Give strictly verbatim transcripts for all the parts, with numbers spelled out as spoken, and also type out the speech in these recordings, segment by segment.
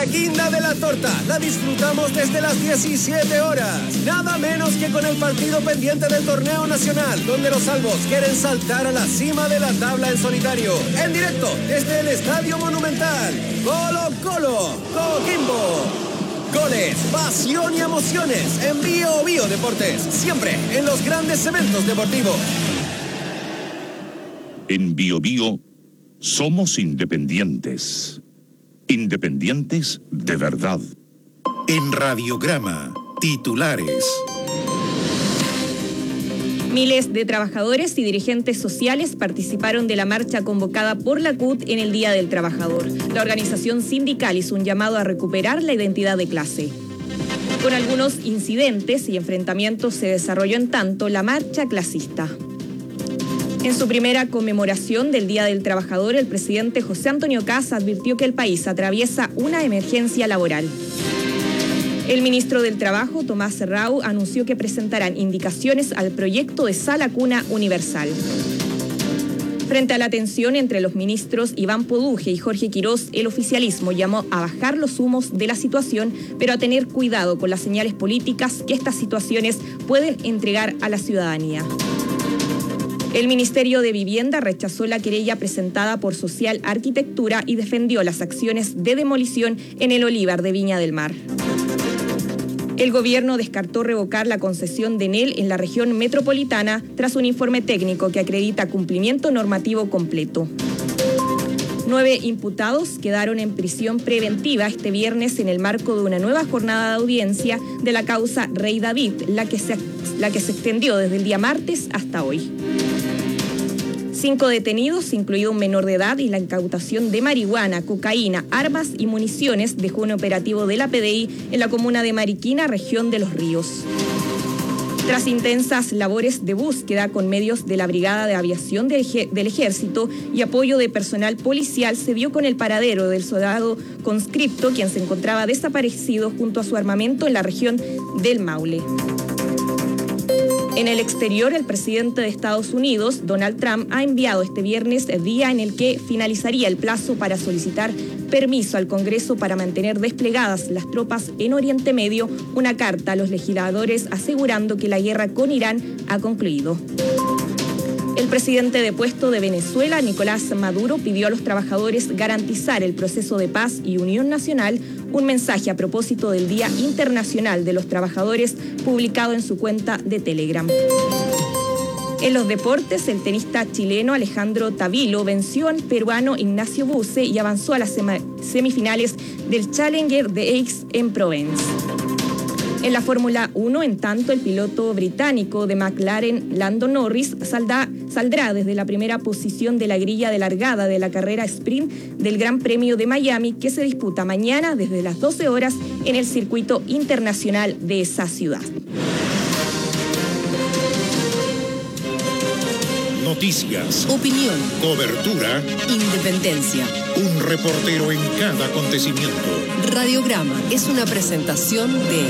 la guinda de la torta la disfrutamos desde las diecisiete horas. Nada menos que con el partido pendiente del torneo nacional, donde los albos quieren saltar a la cima de la tabla en solitario. En directo desde el Estadio Monumental. Colo Colo, Coquimbo. Goles, pasión y emociones en Bio Bio Deportes. Siempre en los grandes eventos deportivos. En Bio Bio somos independientes. Independientes de verdad. En Radiograma, titulares. Miles de trabajadores y dirigentes sociales participaron de la marcha convocada por la C U T en el Día del Trabajador. La organización sindical hizo un llamado a recuperar la identidad de clase. Con algunos incidentes y enfrentamientos se desarrolló en tanto la marcha clasista. En su primera conmemoración del Día del Trabajador, el presidente José Antonio Kast advirtió que el país atraviesa una emergencia laboral. El ministro del Trabajo, Tomás Serrao, anunció que presentarán indicaciones al proyecto de Sala Cuna Universal. Frente a la tensión entre los ministros Iván Poduje y Jorge Quirós, el oficialismo llamó a bajar los humos de la situación, pero a tener cuidado con las señales políticas que estas situaciones pueden entregar a la ciudadanía. El Ministerio de Vivienda rechazó la querella presentada por Social Arquitectura y defendió las acciones de demolición en el Olivar de Viña del Mar. El gobierno descartó revocar la concesión de Enel en la región metropolitana tras un informe técnico que acredita cumplimiento normativo completo. Nueve imputados quedaron en prisión preventiva este viernes en el marco de una nueva jornada de audiencia de la causa Rey David, la que se, la que se extendió desde el día martes hasta hoy. Cinco detenidos, incluido un menor de edad, y la incautación de marihuana, cocaína, armas y municiones dejó un operativo de la P D I en la comuna de Mariquina, región de Los Ríos. Tras intensas labores de búsqueda con medios de la Brigada de Aviación del, del Ejército y apoyo de personal policial, se dio con el paradero del soldado conscripto, quien se encontraba desaparecido junto a su armamento en la región del Maule. En el exterior, el presidente de Estados Unidos, Donald Trump, ha enviado este viernes, día en el que finalizaría el plazo para solicitar permiso al Congreso para mantener desplegadas las tropas en Oriente Medio, una carta a los legisladores asegurando que la guerra con Irán ha concluido. El presidente depuesto de Venezuela, Nicolás Maduro, pidió a los trabajadores garantizar el proceso de paz y unión nacional, un mensaje a propósito del Día Internacional de los Trabajadores publicado en su cuenta de Telegram. En los deportes, el tenista chileno Alejandro Tavilo venció al peruano Ignacio Buse y avanzó a las semifinales del Challenger de Aix en Provence. En la Fórmula uno, en tanto, el piloto británico de McLaren, Lando Norris, saldrá, saldrá desde la primera posición de la grilla de largada de la carrera sprint del Gran Premio de Miami, que se disputa mañana desde las doce horas en el circuito internacional de esa ciudad. Noticias, opinión, cobertura, independencia. Un reportero en cada acontecimiento. Radiograma es una presentación de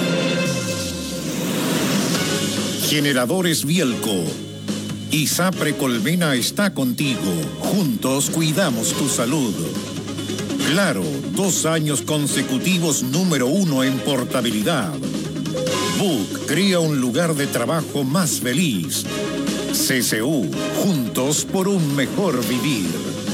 Generadores Bielco. ISAPRE Colmena está contigo. Juntos cuidamos tu salud. Claro, dos años consecutivos número uno en portabilidad. B U C crea un lugar de trabajo más feliz. C S U, juntos por un mejor vivir.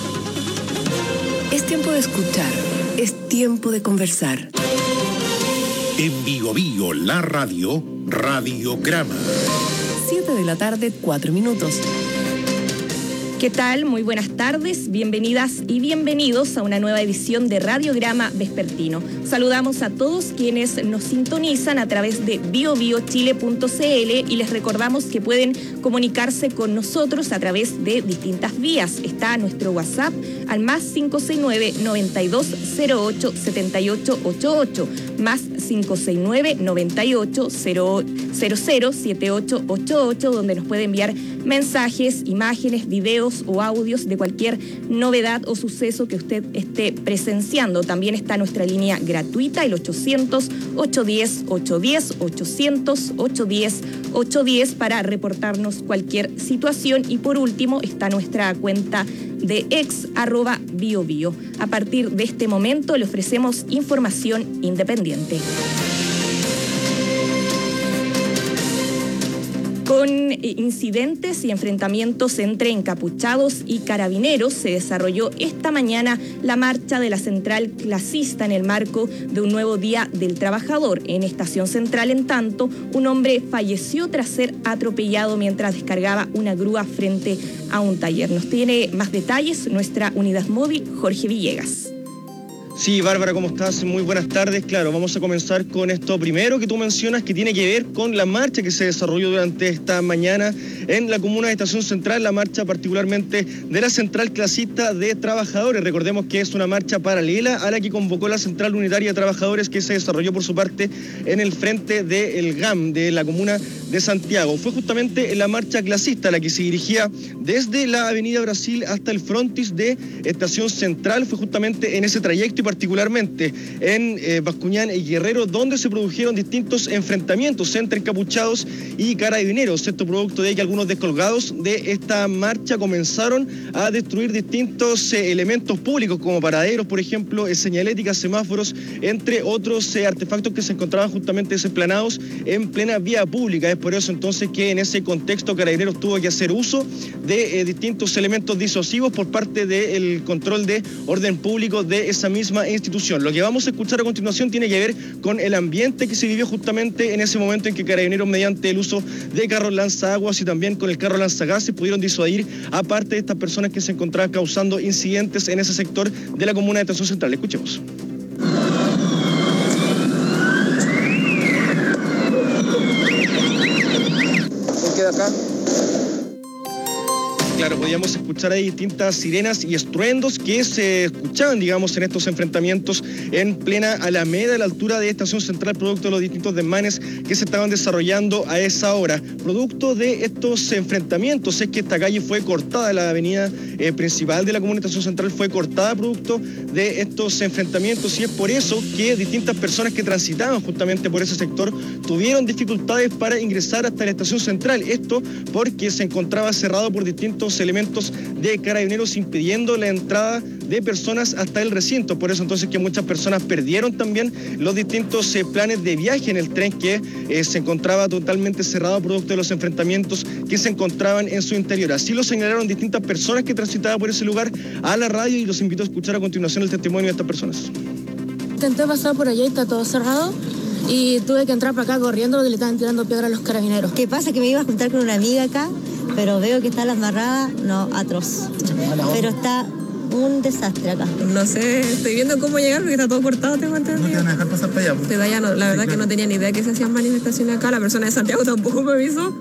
Es tiempo de escuchar, es tiempo de conversar. En Bio Bio, la radio, Radiograma. Siete de la tarde, cuatro minutos. ¿Qué tal? Muy buenas tardes, bienvenidas y bienvenidos a una nueva edición de Radiograma Vespertino. Saludamos a todos quienes nos sintonizan a través de bio bio chile punto c l y les recordamos que pueden comunicarse con nosotros a través de distintas vías. Está nuestro WhatsApp al más cinco seis nueve, noventa y dos cero ocho, setenta y ocho ochenta y ocho, más cinco seis nueve, noventa y ocho cero cero, setenta y ocho ochenta y ocho, donde nos puede enviar mensajes, imágenes, videos o audios de cualquier novedad o suceso que usted esté presenciando. También está nuestra línea gratuita, el ochocientos, ochocientos diez, ochocientos, ochocientos diez, ochocientos diez para reportarnos cualquier situación. Y por último está nuestra cuenta de ex, arroba Bio Bio. A partir de este momento le ofrecemos información independiente. Con incidentes y enfrentamientos entre encapuchados y carabineros, se desarrolló esta mañana la marcha de la Central Clasista en el marco de un nuevo Día del Trabajador. En Estación Central, en tanto, un hombre falleció tras ser atropellado mientras descargaba una grúa frente a un taller. Nos tiene más detalles nuestra unidad móvil, Jorge Villegas. Sí, Bárbara, ¿cómo estás? Muy buenas tardes. Claro, vamos a comenzar con esto primero que tú mencionas, que tiene que ver con la marcha que se desarrolló durante esta mañana en la comuna de Estación Central, la marcha particularmente de la Central Clasista de Trabajadores. Recordemos que es una marcha paralela a la que convocó la Central Unitaria de Trabajadores, que se desarrolló por su parte en el frente del G A M de la comuna de Santiago. Fue justamente la marcha clasista la que se dirigía desde la Avenida Brasil hasta el frontis de Estación Central. Fue justamente en ese trayecto y particularmente en eh, Bascuñán y Guerrero, donde se produjeron distintos enfrentamientos entre encapuchados y carabineros. Esto producto de que algunos descolgados de esta marcha comenzaron a destruir distintos eh, elementos públicos, como paraderos, por ejemplo, eh, señaléticas, semáforos, entre otros eh, artefactos que se encontraban justamente desplanados en plena vía pública. Es por eso entonces que en ese contexto Carabineros tuvo que hacer uso de eh, distintos elementos disuasivos por parte del control de orden público de esa misma institución. Lo que vamos a escuchar a continuación tiene que ver con el ambiente que se vivió justamente en ese momento en que Carabineros, mediante el uso de carros lanzaguas y también con el carro lanzagases, pudieron disuadir a parte de estas personas que se encontraban causando incidentes en ese sector de la comuna de Estación Central. Escuchemos. ¿Quién queda acá? Claro, podíamos escuchar ahí distintas sirenas y estruendos que se escuchaban, digamos, en estos enfrentamientos en plena Alameda, a la altura de Estación Central, producto de los distintos desmanes que se estaban desarrollando a esa hora. Producto de estos enfrentamientos es que esta calle fue cortada, la avenida eh, principal de la comuna de Estación Central fue cortada producto de estos enfrentamientos, y es por eso que distintas personas que transitaban justamente por ese sector tuvieron dificultades para ingresar hasta la Estación Central. Esto porque se encontraba cerrado por distintos elementos de Carabineros impidiendo la entrada de personas hasta el recinto. Por eso entonces que muchas personas perdieron también los distintos eh, planes de viaje en el tren que eh, se encontraba totalmente cerrado producto de los enfrentamientos que se encontraban en su interior. Así lo señalaron distintas personas que transitaban por ese lugar a la radio, y los invito a escuchar a continuación el testimonio de estas personas. Intenté pasar por allá y está todo cerrado, y tuve que entrar para acá corriendo porque le estaban tirando piedra a los carabineros. ¿Qué pasa? Que me iba a juntar con una amiga acá, pero veo que está la embarrada, no, atroz. Pero está un desastre acá. No sé, estoy viendo cómo llegar porque está todo cortado, tengo entendido. ¿No te van a dejar pasar para allá? Pues? Pero allá no, la verdad sí, claro. Que no tenía ni idea que se hacían manifestaciones acá, la persona de Santiago tampoco me avisó.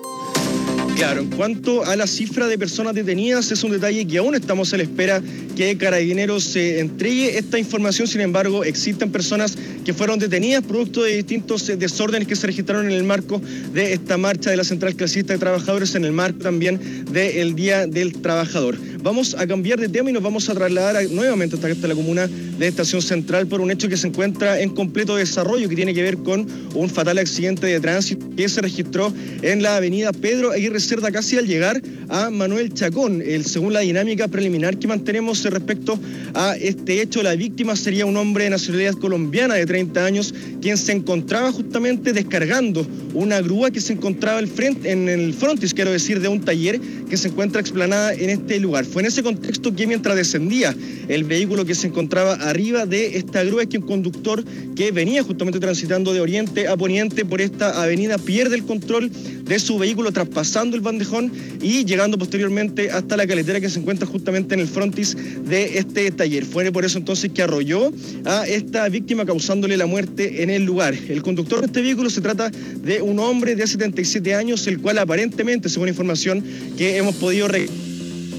Claro, en cuanto a la cifra de personas detenidas, es un detalle que aún estamos a la espera que Carabineros se entregue esta información. Sin embargo, existen personas que fueron detenidas producto de distintos desórdenes que se registraron en el marco de esta marcha de la Central Clasista de Trabajadores, en el marco también del Día del Trabajador. Vamos a cambiar de tema y nos vamos a trasladar a, nuevamente hasta, hasta la comuna de Estación Central por un hecho que se encuentra en completo desarrollo, que tiene que ver con un fatal accidente de tránsito que se registró en la avenida Pedro Aguirre Cerda, casi al llegar a Manuel Chacón. El, según la dinámica preliminar que mantenemos respecto a este hecho, la víctima sería un hombre de nacionalidad colombiana de treinta años, quien se encontraba justamente descargando una grúa que se encontraba el frente, en el frontis, quiero decir, de un taller que se encuentra explanada en este lugar. Fue en ese contexto que mientras descendía el vehículo que se encontraba arriba de esta grúa, es que un conductor que venía justamente transitando de oriente a poniente por esta avenida pierde el control de su vehículo, traspasando el bandejón y llegando posteriormente hasta la caletera que se encuentra justamente en el frontis de este taller. Fue por eso entonces que arrolló a esta víctima, causándole la muerte en el lugar. El conductor de este vehículo se trata de un hombre de setenta y siete años, el cual aparentemente, según información que hemos podido recuperar,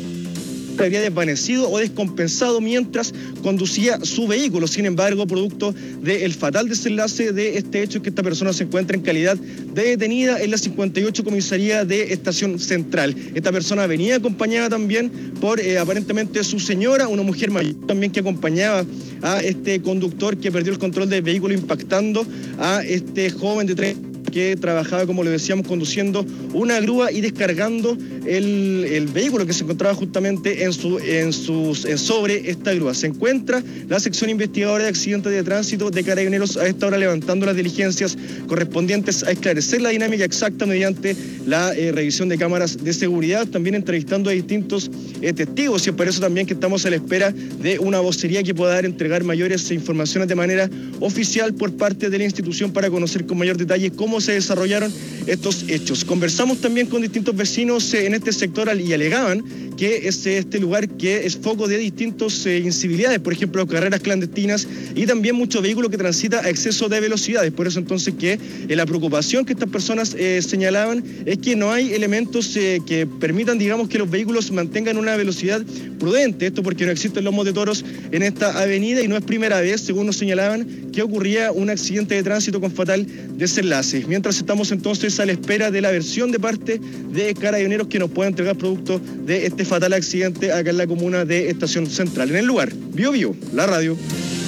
habría desvanecido o descompensado mientras conducía su vehículo. Sin embargo, producto del fatal desenlace de este hecho, que esta persona se encuentra en calidad de detenida en la cincuenta y ocho comisaría de Estación Central. Esta persona venía acompañada también por eh, aparentemente su señora, una mujer mayor también que acompañaba a este conductor que perdió el control del vehículo, impactando a este joven de treinta que trabajaba, como le decíamos, conduciendo una grúa y descargando el, el vehículo que se encontraba justamente en, su, en sus, en sobre esta grúa. Se encuentra la sección investigadora de accidentes de tránsito de Carabineros a esta hora levantando las diligencias correspondientes a esclarecer la dinámica exacta mediante la eh, revisión de cámaras de seguridad, también entrevistando a distintos eh, testigos, y es por eso también que estamos a la espera de una vocería que pueda dar, entregar mayores informaciones de manera oficial por parte de la institución para conocer con mayor detalle cómo se desarrollaron estos hechos. Conversamos también con distintos vecinos eh, en este sector y alegaban que es este lugar que es foco de distintas eh, incivilidades, por ejemplo, carreras clandestinas y también muchos vehículos que transitan a exceso de velocidades. Por eso entonces que eh, la preocupación que estas personas eh, señalaban es que no hay elementos eh, que permitan, digamos, que los vehículos mantengan una velocidad prudente. Esto porque no existen lomos de toros en esta avenida y no es primera vez, según nos señalaban, que ocurría un accidente de tránsito con fatal desenlace. Mientras estamos entonces a la espera de la versión de parte de Carabineros que nos pueda entregar producto de este fatal accidente acá en la comuna de Estación Central. En el lugar, Bio Bio, la radio.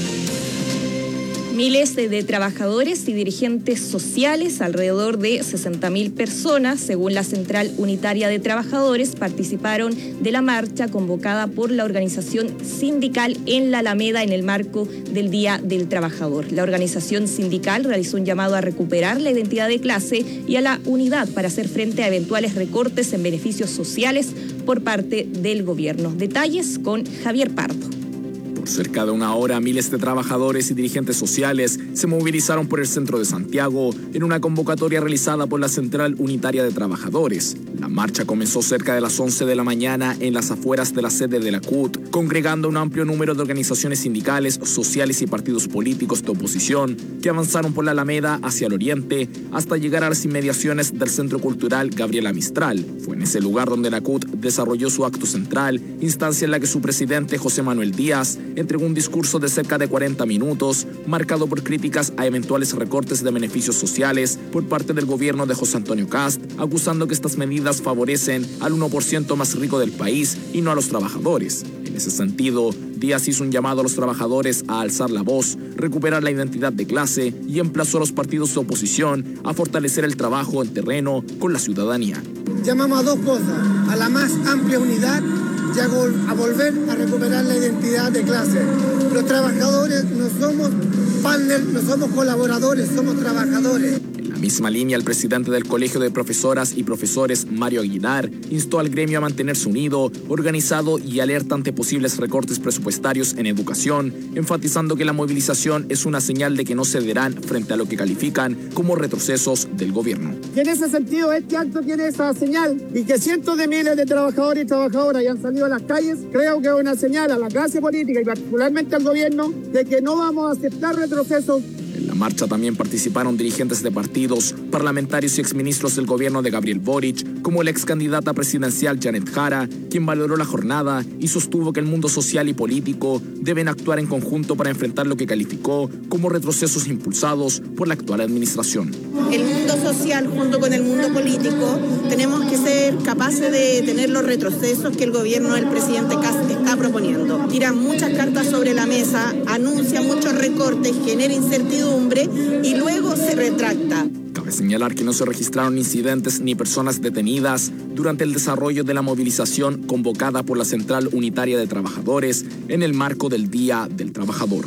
Miles de trabajadores y dirigentes sociales, alrededor de sesenta mil personas, según la Central Unitaria de Trabajadores, participaron de la marcha convocada por la organización sindical en la Alameda en el marco del Día del Trabajador. La organización sindical realizó un llamado a recuperar la identidad de clase y a la unidad para hacer frente a eventuales recortes en beneficios sociales por parte del gobierno. Detalles con Javier Pardo. Cerca de una hora, miles de trabajadores y dirigentes sociales se movilizaron por el centro de Santiago en una convocatoria realizada por la Central Unitaria de Trabajadores. La marcha comenzó cerca de las once de la mañana en las afueras de la sede de la C U T, congregando un amplio número de organizaciones sindicales, sociales y partidos políticos de oposición que avanzaron por la Alameda hacia el oriente hasta llegar a las inmediaciones del Centro Cultural Gabriela Mistral. Fue en ese lugar donde la C U T desarrolló su acto central, instancia en la que su presidente José Manuel Díaz entregó un discurso de cerca de cuarenta minutos, marcado por críticas a eventuales recortes de beneficios sociales por parte del gobierno de José Antonio Kast, acusando que estas medidas favorecen al uno por ciento más rico del país y no a los trabajadores. En ese sentido, Díaz hizo un llamado a los trabajadores a alzar la voz, recuperar la identidad de clase y emplazó a los partidos de oposición a fortalecer el trabajo en terreno con la ciudadanía. Llamamos a dos cosas, a la más amplia unidad y a volver a recuperar la identidad de clase. Los trabajadores no somos panel, no somos colaboradores, somos trabajadores. En la misma línea, el presidente del Colegio de Profesoras y Profesores, Mario Aguilar, instó al gremio a mantenerse unido, organizado y alerta ante posibles recortes presupuestarios en educación, enfatizando que la movilización es una señal de que no cederán frente a lo que califican como retrocesos del gobierno. Y en ese sentido, este acto tiene esa señal, y que cientos de miles de trabajadores y trabajadoras hayan salido a las calles, creo que es una señal a la clase política y particularmente al gobierno de que no vamos a aceptar retrocesos. En la marcha también participaron dirigentes de partidos, parlamentarios y exministros del gobierno de Gabriel Boric, como la ex candidata presidencial Janet Jara, quien valoró la jornada y sostuvo que el mundo social y político deben actuar en conjunto para enfrentar lo que calificó como retrocesos impulsados por la actual administración. El mundo social junto con el mundo político tenemos que ser capaces de tener los retrocesos que el gobierno del presidente Kast está proponiendo. Tira muchas cartas sobre la mesa, anuncia muchos recortes, genera incertidumbre y luego se retracta. Cabe señalar que no se registraron incidentes ni personas detenidas durante el desarrollo de la movilización convocada por la Central Unitaria de Trabajadores en el marco del Día del Trabajador.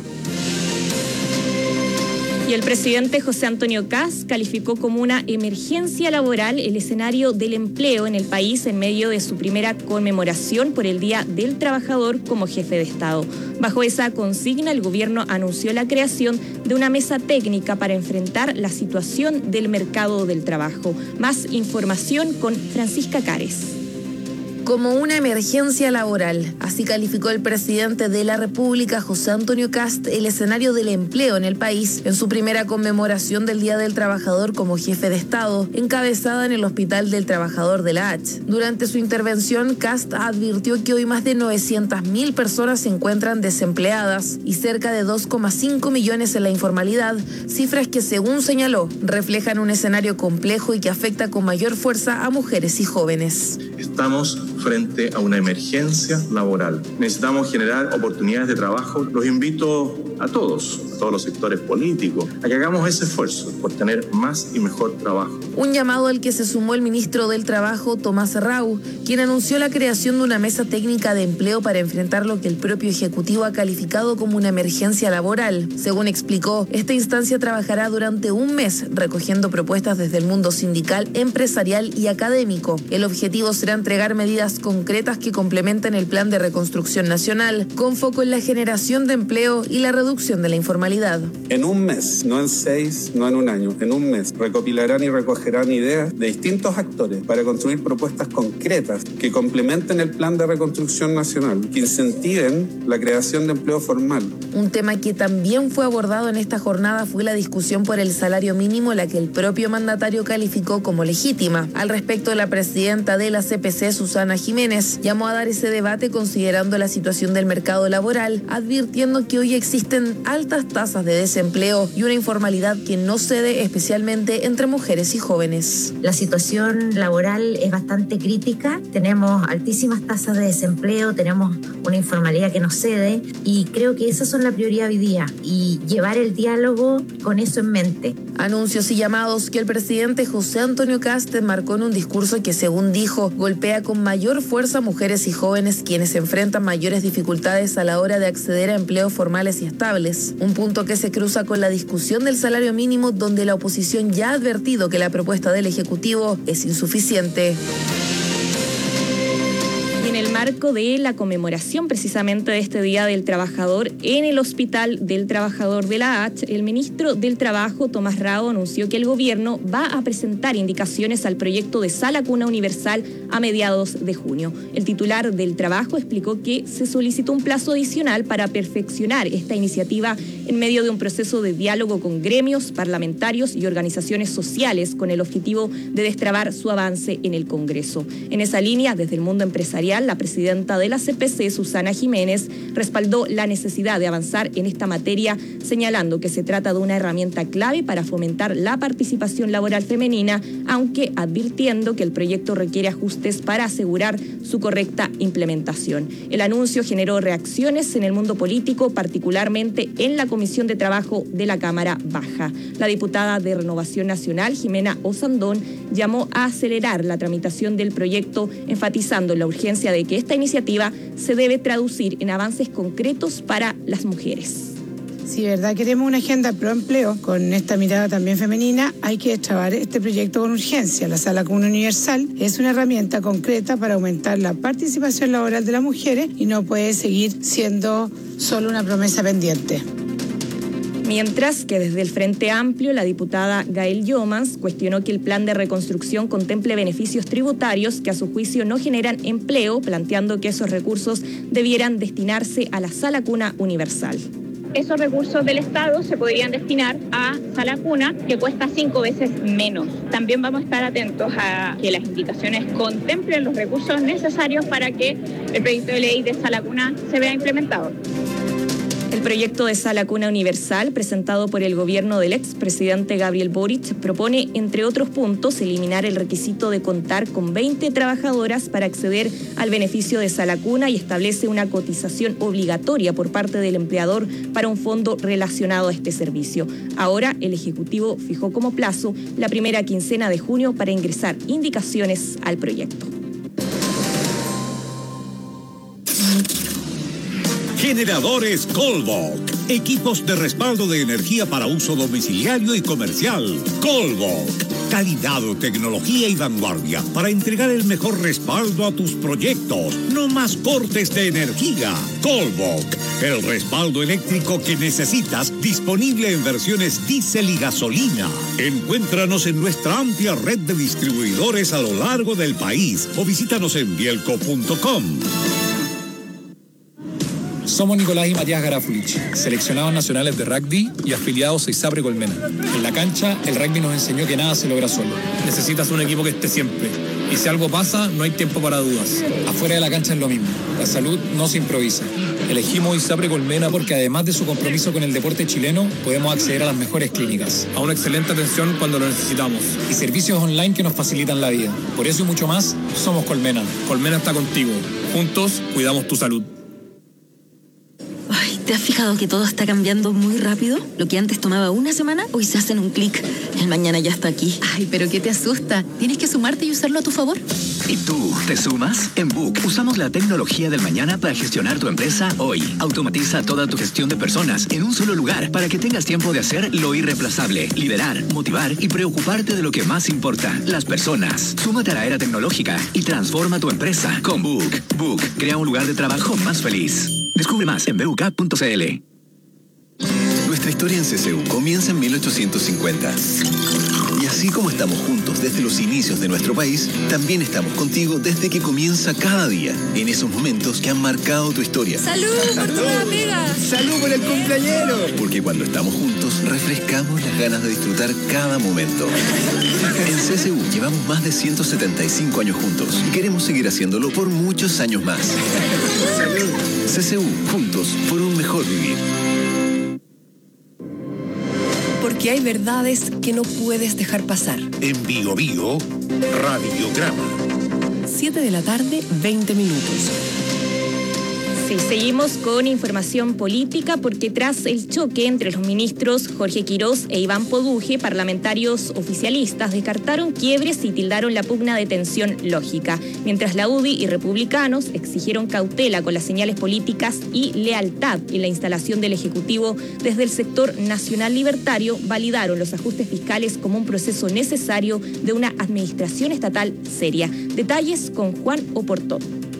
Y el presidente José Antonio Kast calificó como una emergencia laboral el escenario del empleo en el país en medio de su primera conmemoración por el Día del Trabajador como jefe de Estado. Bajo esa consigna, el gobierno anunció la creación de una mesa técnica para enfrentar la situación del mercado del trabajo. Más información con Francisca Cares. Como una emergencia laboral, así calificó el presidente de la República, José Antonio Kast, el escenario del empleo en el país en su primera conmemoración del Día del Trabajador como jefe de Estado, encabezada en el Hospital del Trabajador de la H. Durante su intervención, Kast advirtió que hoy más de novecientas mil personas se encuentran desempleadas y cerca de dos coma cinco millones en la informalidad, cifras que, según señaló, reflejan un escenario complejo y que afecta con mayor fuerza a mujeres y jóvenes. Estamos frente a una emergencia laboral. Necesitamos generar oportunidades de trabajo. Los invito a todos, a todos los sectores políticos, a que hagamos ese esfuerzo por tener más y mejor trabajo. Un llamado al que se sumó el ministro del Trabajo, Tomás Rau, quien anunció la creación de una mesa técnica de empleo para enfrentar lo que el propio Ejecutivo ha calificado como una emergencia laboral. Según explicó, esta instancia trabajará durante un mes recogiendo propuestas desde el mundo sindical, empresarial y académico. El objetivo será entregar medidas concretas que complementen el Plan de Reconstrucción Nacional, con foco en la generación de empleo y la reducción de la informalidad. En un mes, no en seis, no en un año, en un mes recopilarán y recogerán ideas de distintos actores para construir propuestas concretas que complementen el Plan de Reconstrucción Nacional, que incentiven la creación de empleo formal. Un tema que también fue abordado en esta jornada fue la discusión por el salario mínimo, la que el propio mandatario calificó como legítima. Al respecto, la presidenta de la C P C, Susana Jiménez, llamó a dar ese debate considerando la situación del mercado laboral, advirtiendo que hoy existen altas tasas de desempleo y una informalidad que no cede, especialmente entre mujeres y jóvenes. La situación laboral es bastante crítica, tenemos altísimas tasas de desempleo, tenemos una informalidad que no cede y creo que esas son la prioridad hoy día y llevar el diálogo con eso en mente. Anuncios y llamados que el presidente José Antonio Kast marcó en un discurso que, según dijo, golpea con mayor fuerza a mujeres y jóvenes quienes enfrentan mayores dificultades a la hora de acceder a empleos formales y estables. Un punto que se cruza con la discusión del salario mínimo, donde la oposición ya ha advertido que la propuesta del Ejecutivo es insuficiente. En el marco de la conmemoración precisamente de este Día del Trabajador en el Hospital del Trabajador de la H, el ministro del Trabajo, Tomás Rau, anunció que el gobierno va a presentar indicaciones al proyecto de Sala Cuna Universal a mediados de junio. El titular del Trabajo explicó que se solicitó un plazo adicional para perfeccionar esta iniciativa en medio de un proceso de diálogo con gremios, parlamentarios y organizaciones sociales con el objetivo de destrabar su avance en el Congreso. En esa línea, desde el mundo empresarial, la presidenta de la C P C, Susana Jiménez, respaldó la necesidad de avanzar en esta materia, señalando que se trata de una herramienta clave para fomentar la participación laboral femenina, aunque advirtiendo que el proyecto requiere ajustes para asegurar su correcta implementación. El anuncio generó reacciones en el mundo político, particularmente en la Comisión de Trabajo de la Cámara Baja. La diputada de Renovación Nacional, Jimena Osandón, llamó a acelerar la tramitación del proyecto, enfatizando la urgencia de que esta iniciativa se debe traducir en avances concretos para las mujeres. Si de verdad queremos una agenda pro empleo con esta mirada también femenina, hay que destrabar este proyecto con urgencia. La Sala Cuna Universal es una herramienta concreta para aumentar la participación laboral de las mujeres y no puede seguir siendo solo una promesa pendiente. Mientras que desde el Frente Amplio, la diputada Gael Yomans cuestionó que el plan de reconstrucción contemple beneficios tributarios que a su juicio no generan empleo, planteando que esos recursos debieran destinarse a la Sala Cuna Universal. Esos recursos del Estado se podrían destinar a Sala Cuna, que cuesta cinco veces menos. También vamos a estar atentos a que las indicaciones contemplen los recursos necesarios para que el proyecto de ley de Sala Cuna se vea implementado. El proyecto de Sala Cuna Universal, presentado por el gobierno del expresidente Gabriel Boric, propone, entre otros puntos, eliminar el requisito de contar con veinte trabajadoras para acceder al beneficio de Sala Cuna y establece una cotización obligatoria por parte del empleador para un fondo relacionado a este servicio. Ahora, el Ejecutivo fijó como plazo la primera quincena de junio para ingresar indicaciones al proyecto. Generadores Colbok. Equipos de respaldo de energía para uso domiciliario y comercial. Colbok. Calidad, tecnología y vanguardia para entregar el mejor respaldo a tus proyectos. No más cortes de energía. Colbok. El respaldo eléctrico que necesitas, disponible en versiones diésel y gasolina. Encuéntranos en nuestra amplia red de distribuidores a lo largo del país o visítanos en bielco punto com. Somos Nicolás y Matías Garafulich, seleccionados nacionales de rugby y afiliados a ISAPRE Colmena. En la cancha, el rugby nos enseñó que nada se logra solo. Necesitas un equipo que esté siempre. Y si algo pasa, no hay tiempo para dudas. Afuera de la cancha es lo mismo. La salud no se improvisa. Elegimos ISAPRE Colmena porque además de su compromiso con el deporte chileno, podemos acceder a las mejores clínicas, a una excelente atención cuando lo necesitamos y servicios online que nos facilitan la vida. Por eso y mucho más, somos Colmena. Colmena está contigo. Juntos, cuidamos tu salud. Ay, ¿Te has fijado que todo está cambiando muy rápido? Lo que antes tomaba una semana, hoy se hace en un clic. El mañana ya está aquí. Ay, pero ¿qué te asusta? Tienes que sumarte y usarlo a tu favor. ¿Y tú, te sumas? En Book usamos la tecnología del mañana para gestionar tu empresa hoy. Automatiza toda tu gestión de personas en un solo lugar para que tengas tiempo de hacer lo irreemplazable, liderar, motivar y preocuparte de lo que más importa, las personas. Súmate a la era tecnológica y transforma tu empresa con Book. Book crea un lugar de trabajo más feliz. Descubre más en b u k punto c l. Nuestra historia en C C U comienza en mil ochocientos cincuenta. Y así como estamos juntos desde los inicios de nuestro país, también estamos contigo desde que comienza cada día, en esos momentos que han marcado tu historia. ¡Salud por tu amiga! ¡Salud por el cumpleañero! Porque cuando estamos juntos, refrescamos las ganas de disfrutar cada momento. En C C U llevamos más de ciento setenta y cinco años juntos y queremos seguir haciéndolo por muchos años más. ¡Salud! C C U, juntos por un mejor vivir. Porque hay verdades que no puedes dejar pasar. En Bio Bio, Radiograma. siete de la tarde, veinte minutos. Sí, seguimos con información política porque tras el choque entre los ministros Jorge Quirós e Iván Poduje, parlamentarios oficialistas descartaron quiebres y tildaron la pugna de tensión lógica, mientras la U D I y republicanos exigieron cautela con las señales políticas y lealtad en la instalación del Ejecutivo. Desde el sector nacional libertario validaron los ajustes fiscales como un proceso necesario de una administración estatal seria. Detalles con Juan Oporto.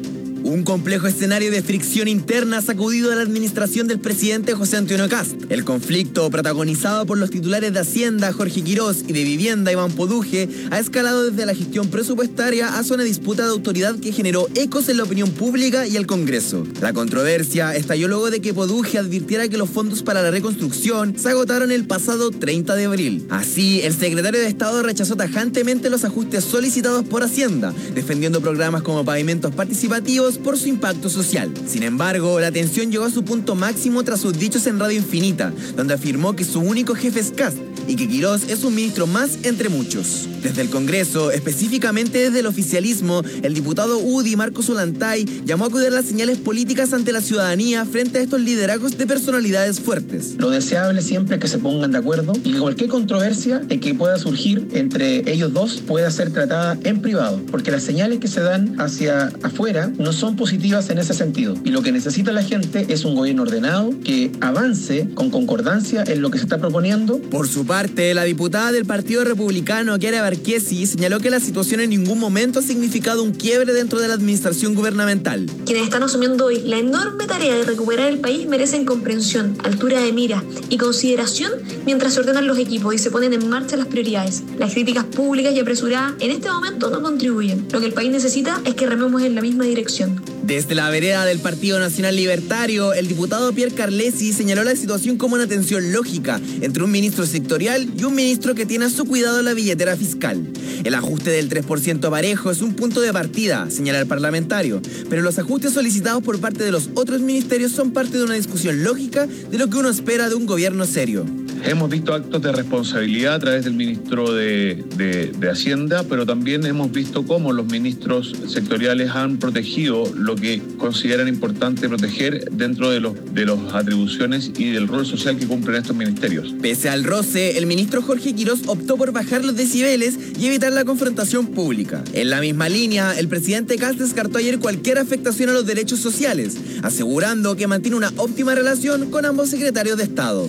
Un complejo escenario de fricción interna ha sacudido a la administración del presidente José Antonio Kast. El conflicto, protagonizado por los titulares de Hacienda, Jorge Quirós, y de Vivienda, Iván Poduje, ha escalado desde la gestión presupuestaria hacia una disputa de autoridad que generó ecos en la opinión pública y el Congreso. La controversia estalló luego de que Poduje advirtiera que los fondos para la reconstrucción se agotaron el pasado treinta de abril. Así, el secretario de Estado rechazó tajantemente los ajustes solicitados por Hacienda, defendiendo programas como pavimentos participativos por su impacto social. Sin embargo, la tensión llegó a su punto máximo tras sus dichos en Radio Infinita, donde afirmó que su único jefe es Kast y que Quirós es un ministro más entre muchos. Desde el Congreso, específicamente desde el oficialismo, el diputado U D I, Marcos Ollantay, llamó a cuidar las señales políticas ante la ciudadanía frente a estos liderazgos de personalidades fuertes. Lo deseable siempre es que se pongan de acuerdo y que cualquier controversia que pueda surgir entre ellos dos pueda ser tratada en privado, porque las señales que se dan hacia afuera no son positivas en ese sentido. Y lo que necesita la gente es un gobierno ordenado que avance con concordancia en lo que se está proponiendo. Por su parte, la diputada del Partido Republicano, Chiara Barquesi, señaló que la situación en ningún momento ha significado un quiebre dentro de la administración gubernamental. Quienes están asumiendo hoy la enorme tarea de recuperar el país merecen comprensión, altura de mira y consideración mientras se ordenan los equipos y se ponen en marcha las prioridades. Las críticas públicas y apresuradas en este momento no contribuyen. Lo que el país necesita es que rememos en la misma dirección. Desde la vereda del Partido Nacional Libertario, el diputado Pierre Carlesi señaló la situación como una tensión lógica entre un ministro sectorial y un ministro que tiene a su cuidado la billetera fiscal. El ajuste del tres por ciento parejo es un punto de partida, señala el parlamentario, pero los ajustes solicitados por parte de los otros ministerios son parte de una discusión lógica de lo que uno espera de un gobierno serio. Hemos visto actos de responsabilidad a través del ministro de, de, de Hacienda, pero también hemos visto cómo los ministros sectoriales han protegido lo que consideran importante proteger dentro de los de las atribuciones y del rol social que cumplen estos ministerios. Pese al roce, el ministro Jorge Quirós optó por bajar los decibeles y evitar la confrontación pública. En la misma línea, el presidente Kast descartó ayer cualquier afectación a los derechos sociales, asegurando que mantiene una óptima relación con ambos secretarios de Estado.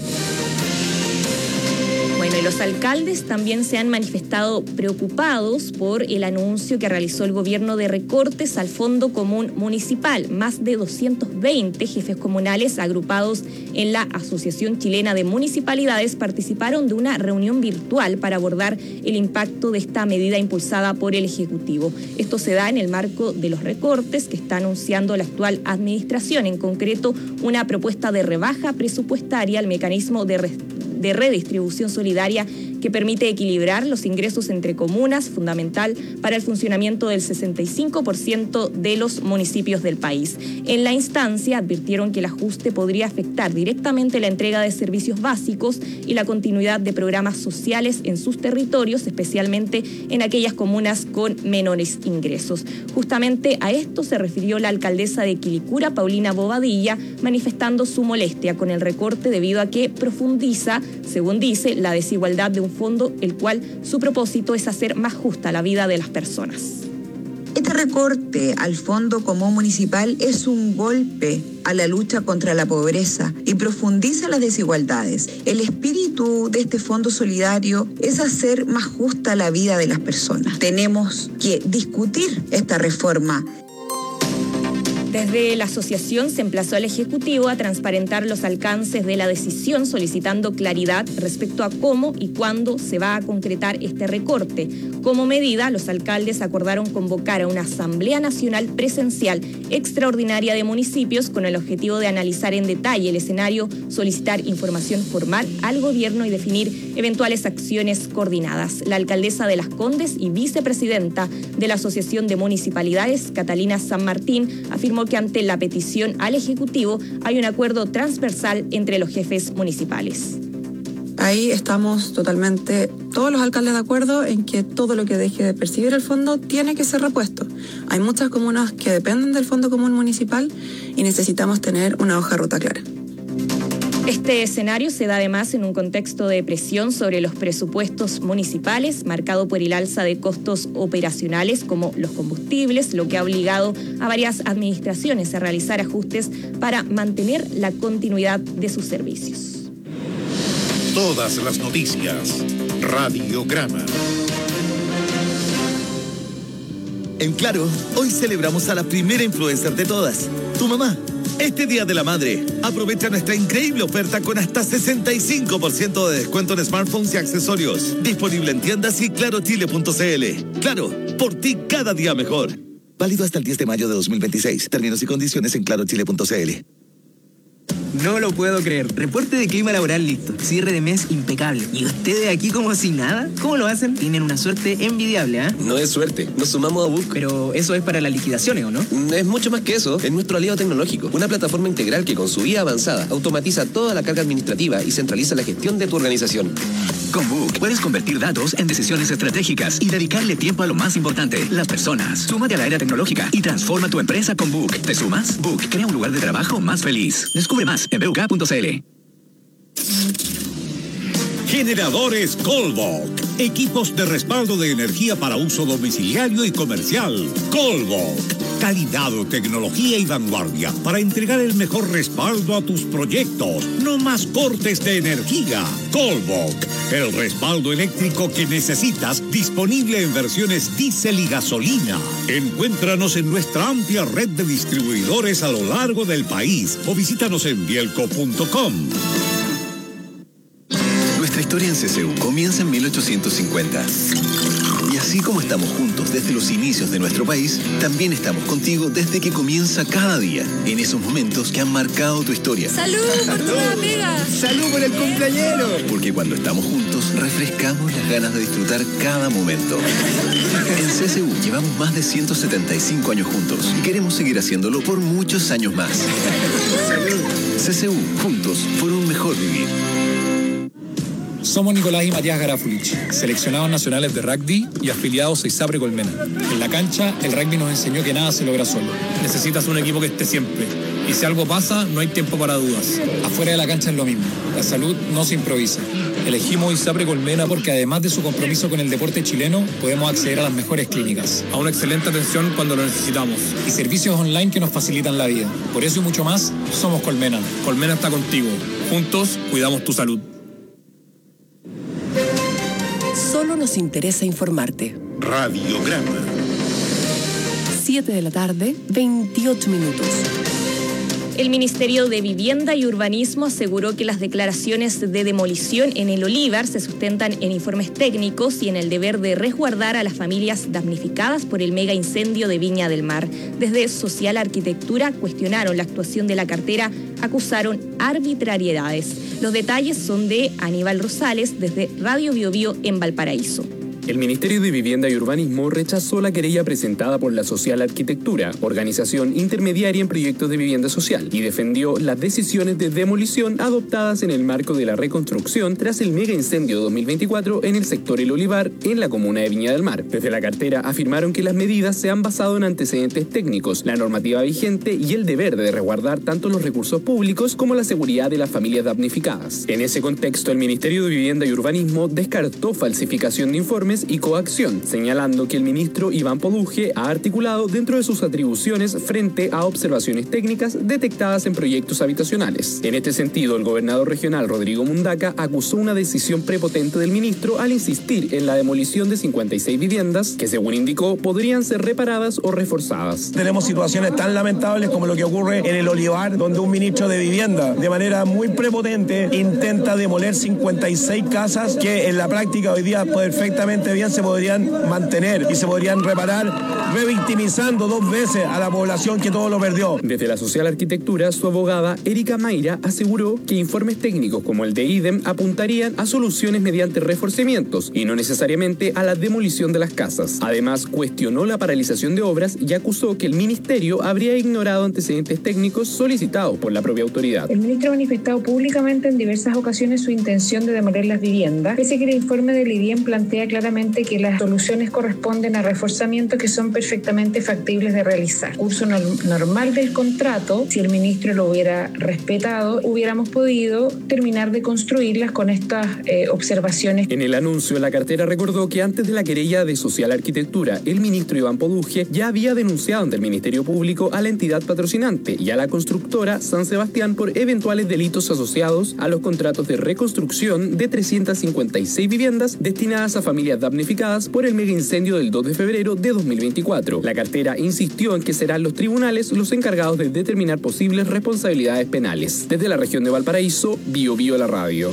Bueno, y los alcaldes también se han manifestado preocupados por el anuncio que realizó el gobierno de recortes al Fondo Común Municipal. Más de doscientos veinte jefes comunales agrupados en la Asociación Chilena de Municipalidades participaron de una reunión virtual para abordar el impacto de esta medida impulsada por el Ejecutivo. Esto se da en el marco de los recortes que está anunciando la actual administración, en concreto una propuesta de rebaja presupuestaria al mecanismo de restricción de redistribución solidaria que permite equilibrar los ingresos entre comunas, fundamental para el funcionamiento del sesenta y cinco por ciento de los municipios del país. En la instancia advirtieron que el ajuste podría afectar directamente la entrega de servicios básicos y la continuidad de programas sociales en sus territorios, especialmente en aquellas comunas con menores ingresos. Justamente a esto se refirió la alcaldesa de Quilicura, Paulina Bobadilla, manifestando su molestia con el recorte debido a que profundiza, según dice, la desigualdad de un fondo, el cual su propósito es hacer más justa la vida de las personas. Este recorte al Fondo Común Municipal es un golpe a la lucha contra la pobreza y profundiza las desigualdades. El espíritu de este fondo solidario es hacer más justa la vida de las personas. Tenemos que discutir esta reforma. Desde la asociación se emplazó al Ejecutivo a transparentar los alcances de la decisión, solicitando claridad respecto a cómo y cuándo se va a concretar este recorte. Como medida, los alcaldes acordaron convocar a una Asamblea Nacional presencial extraordinaria de municipios con el objetivo de analizar en detalle el escenario, solicitar información formal al gobierno y definir eventuales acciones coordinadas. La alcaldesa de Las Condes y vicepresidenta de la Asociación de Municipalidades, Catalina San Martín, afirmó que ante la petición al Ejecutivo hay un acuerdo transversal entre los jefes municipales. Ahí estamos totalmente, todos los alcaldes de acuerdo en que todo lo que deje de percibir el fondo tiene que ser repuesto. Hay muchas comunas que dependen del Fondo Común Municipal y necesitamos tener una hoja de ruta clara. Este escenario se da además en un contexto de presión sobre los presupuestos municipales, marcado por el alza de costos operacionales como los combustibles, lo que ha obligado a varias administraciones a realizar ajustes para mantener la continuidad de sus servicios. Todas las noticias. Radiograma. En Claro, hoy celebramos a la primera influencer de todas, tu mamá. Este Día de la Madre, aprovecha nuestra increíble oferta con hasta sesenta y cinco por ciento de descuento en smartphones y accesorios. Disponible en tiendas y claro chile punto c l. Claro, por ti cada día mejor. Válido hasta el diez de mayo de dos mil veintiséis. Términos y condiciones en claro chile punto c l. No lo puedo creer. Reporte de clima laboral listo. Cierre de mes impecable. ¿Y ustedes aquí como si nada? ¿Cómo lo hacen? Tienen una suerte envidiable, ¿ah? ¿eh? No es suerte. Nos sumamos a Book. Pero eso es para las liquidaciones, ¿o no? Es mucho más que eso. Es nuestro aliado tecnológico. Una plataforma integral que con su I A avanzada automatiza toda la carga administrativa y centraliza la gestión de tu organización. Con Book puedes convertir datos en decisiones estratégicas y dedicarle tiempo a lo más importante, las personas. Súmate a la era tecnológica y transforma tu empresa con Book. ¿Te sumas? Book crea un lugar de trabajo más feliz. Descubre más en b u k punto c l. Generadores Colbok. Equipos de respaldo de energía para uso domiciliario y comercial. Colbok. Calidad, tecnología y vanguardia para entregar el mejor respaldo a tus proyectos. No más cortes de energía. Colbok. El respaldo eléctrico que necesitas, disponible en versiones diésel y gasolina. Encuéntranos en nuestra amplia red de distribuidores a lo largo del país o visítanos en bielco punto com. Nuestra historia en C C U comienza en mil ochocientos cincuenta. Y así como estamos juntos desde los inicios de nuestro país, también estamos contigo desde que comienza cada día, en esos momentos que han marcado tu historia. ¡Salud por tu nueva pega! ¡Salud por el cumpleañero! Porque cuando estamos juntos, refrescamos las ganas de disfrutar cada momento. En C C U llevamos más de ciento setenta y cinco años juntos y queremos seguir haciéndolo por muchos años más. ¡Salud! C C U, juntos por un mejor vivir. Somos Nicolás y Matías Garafulich, seleccionados nacionales de rugby y afiliados a ISAPRE Colmena. En la cancha, el rugby nos enseñó que nada se logra solo. Necesitas un equipo que esté siempre. Y si algo pasa, no hay tiempo para dudas. Afuera de la cancha es lo mismo. La salud no se improvisa. Elegimos ISAPRE Colmena porque además de su compromiso con el deporte chileno, podemos acceder a las mejores clínicas, a una excelente atención cuando lo necesitamos y servicios online que nos facilitan la vida. Por eso y mucho más, somos Colmena. Colmena está contigo. Juntos, cuidamos tu salud. Solo nos interesa informarte. Radiograma. siete de la tarde, veintiocho minutos. El Ministerio de Vivienda y Urbanismo aseguró que las declaraciones de demolición en el Olivar se sustentan en informes técnicos y en el deber de resguardar a las familias damnificadas por el mega incendio de Viña del Mar. Desde Social Arquitectura cuestionaron la actuación de la cartera, acusaron arbitrariedades. Los detalles son de Aníbal Rosales desde Radio Biobío en Valparaíso. El Ministerio de Vivienda y Urbanismo rechazó la querella presentada por la Social Arquitectura, organización intermediaria en proyectos de vivienda social, y defendió las decisiones de demolición adoptadas en el marco de la reconstrucción tras el mega incendio de dos mil veinticuatro en el sector El Olivar, en la comuna de Viña del Mar. Desde la cartera afirmaron que las medidas se han basado en antecedentes técnicos, la normativa vigente y el deber de resguardar tanto los recursos públicos como la seguridad de las familias damnificadas. En ese contexto, el Ministerio de Vivienda y Urbanismo descartó falsificación de informes y coacción, señalando que el ministro Iván Poduje ha articulado dentro de sus atribuciones frente a observaciones técnicas detectadas en proyectos habitacionales. En este sentido, el gobernador regional Rodrigo Mundaca acusó una decisión prepotente del ministro al insistir en la demolición de cincuenta y seis viviendas que, según indicó, podrían ser reparadas o reforzadas. Tenemos situaciones tan lamentables como lo que ocurre en El Olivar, donde un ministro de vivienda, de manera muy prepotente, intenta demoler cincuenta y seis casas que en la práctica hoy día perfectamente bien se podrían mantener y se podrían reparar, revictimizando dos veces a la población que todo lo perdió. Desde la Social Arquitectura, su abogada Erika Mayra aseguró que informes técnicos como el de IDEM apuntarían a soluciones mediante reforzamientos y no necesariamente a la demolición de las casas. Además, cuestionó la paralización de obras y acusó que el ministerio habría ignorado antecedentes técnicos solicitados por la propia autoridad. El ministro ha manifestado públicamente en diversas ocasiones su intención de demoler las viviendas, pese a que el informe del IDEM plantea claramente que las soluciones corresponden a reforzamientos que son perfectamente factibles de realizar. Curso no, normal del contrato, si el ministro lo hubiera respetado, hubiéramos podido terminar de construirlas con estas eh, observaciones. En el anuncio, la cartera recordó que antes de la querella de Social Arquitectura, el ministro Iván Poduje ya había denunciado ante el Ministerio Público a la entidad patrocinante y a la constructora San Sebastián por eventuales delitos asociados a los contratos de reconstrucción de trescientas cincuenta y seis viviendas destinadas a familias damnificadas por el mega incendio del dos de febrero de dos mil veinticuatro. La cartera insistió en que serán los tribunales los encargados de determinar posibles responsabilidades penales. Desde la región de Valparaíso, Bio Bio la radio.